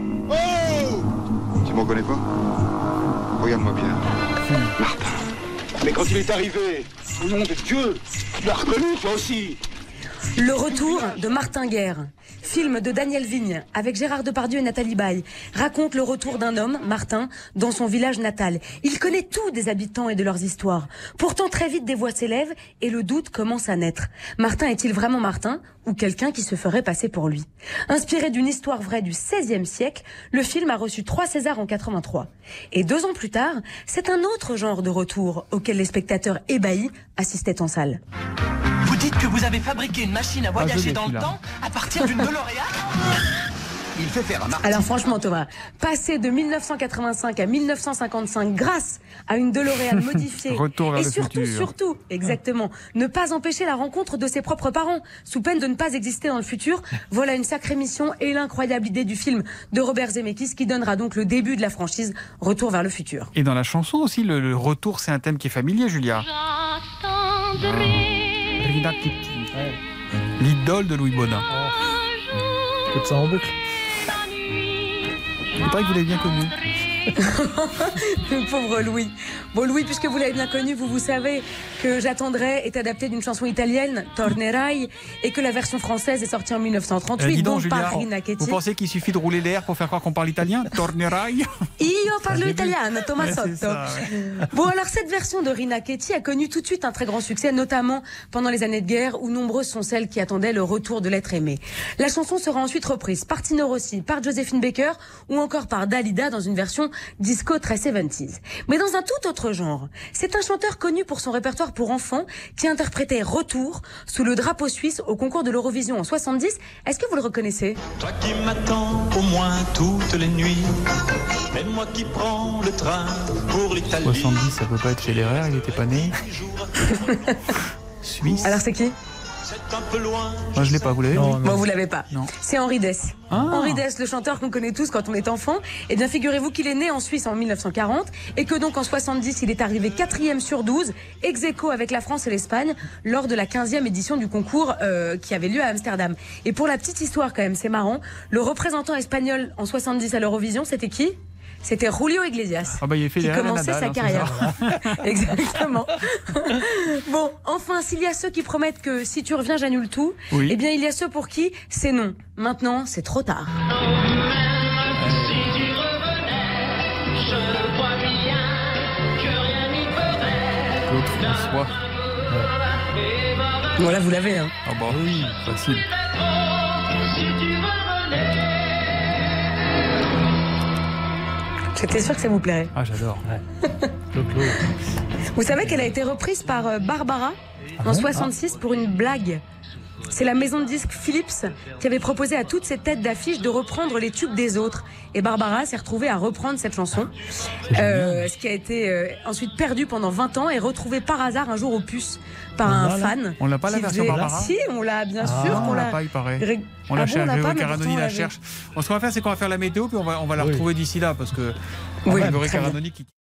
Tu m'en connais pas ? Regarde-moi bien. Martin. Mais quand il est arrivé, au nom de Dieu, tu l'as reconnu toi aussi. Le retour de Martin Guerre, film de Daniel Vigne avec Gérard Depardieu et Nathalie Baye, raconte le retour d'un homme, Martin, dans son village natal. Il connaît tout des habitants et de leurs histoires. Pourtant, très vite, des voix s'élèvent et le doute commence à naître. Martin est-il vraiment Martin ou quelqu'un qui se ferait passer pour lui ? Inspiré d'une histoire vraie du seizième siècle, le film a reçu trois Césars en quatre-vingt-trois. Et deux ans plus tard, c'est un autre genre de retour auquel les spectateurs ébahis assistaient en salle. Vous dites que vous avez fabriqué une machine à voyager ah, dans le temps à partir d'une DeLorean ? Il fait faire un Martin. Alors franchement Thomas, passer de mille neuf cent quatre-vingt-cinq à mille neuf cent cinquante-cinq grâce à une DeLorean modifiée Retour vers et le surtout, futur. surtout, exactement, ne pas empêcher la rencontre de ses propres parents, sous peine de ne pas exister dans le futur, voilà une sacrée mission et l'incroyable idée du film de Robert Zemeckis qui donnera donc le début de la franchise Retour vers le futur. Et dans la chanson aussi, le, le retour, c'est un thème qui est familier, Julia. Rina Ketty, ouais. L'idole de Louis Baudin. Oh. Écoute ça en boucle. Il paraît que vous l'avez bien connu. Le pauvre Louis. Bon Louis, puisque vous l'avez bien connu, vous vous savez que J'attendrai est adapté d'une chanson italienne, Tornerai, et que la version française est sortie en mille neuf cent trente-huit, euh, donc, donc Julia, par Rina Ketty. Vous pensez qu'il suffit de rouler l'air pour faire croire qu'on parle italien? Tornerai. Io parlo italiano, Tomasotto. Ça, ouais. Bon alors cette version de Rina Ketty a connu tout de suite un très grand succès, notamment pendant les années de guerre où nombreuses sont celles qui attendaient le retour de l'être aimé. La chanson sera ensuite reprise par Tino Rossi, par Joséphine Baker ou encore par Dalida dans une version disco très soixante-dix. Mais dans un tout autre genre, c'est un chanteur connu pour son répertoire pour enfants qui interprétait Retour sous le drapeau suisse au concours de l'Eurovision en soixante-dix. Est-ce que vous le reconnaissez? Toi qui m'attends au moins toutes les nuits, et moi qui prends le train pour l'Italie. soixante-dix, ça peut pas être Federer, il était pas né. Suisse. Alors c'est qui? C'est un peu loin. Moi je l'ai pas, vous l'avez? Non, bon, vous l'avez pas. Non. C'est Henri Dess. Ah. Henri Dess, le chanteur qu'on connaît tous quand on est enfant. Eh bien, figurez-vous qu'il est né en Suisse en mille neuf cent quarante et que donc en soixante-dix, il est arrivé quatrième sur douze, ex aequo avec la France et l'Espagne, lors de la quinzième édition du concours euh, qui avait lieu à Amsterdam. Et pour la petite histoire quand même, c'est marrant, le représentant espagnol en soixante-dix à l'Eurovision, c'était qui? C'était Julio Iglesias, ah bah, il fait qui commençait Nadal, sa hein, carrière. Exactement. Bon, enfin, s'il y a ceux qui promettent que si tu reviens, j'annule tout, oui. Eh bien, il y a ceux pour qui c'est non. Maintenant, c'est trop tard. Claude François. Bon, là, vous l'avez, hein. Ah bah oui, facile. J'étais sûre que ça vous plairait. Ah, j'adore. Ouais. Vous savez qu'elle a été reprise par Barbara en soixante-six pour une blague. C'est la maison de disques Philips qui avait proposé à toutes ses têtes d'affiche de reprendre les tubes des autres. Et Barbara s'est retrouvée à reprendre cette chanson, euh, ce qui a été euh, ensuite perdu pendant vingt ans et retrouvé par hasard un jour au puce par un fan. On l'a pas la version faisait... Barbara? Si, on l'a bien ah, sûr. On l'a pas, il paraît. Ré... On la ah cherche, bon, Grégory Caranoni la cherche. Ce qu'on va faire, c'est qu'on va faire la météo, puis on va, on va la retrouver oui. d'ici là, parce que oui, Grégory Caranoni qui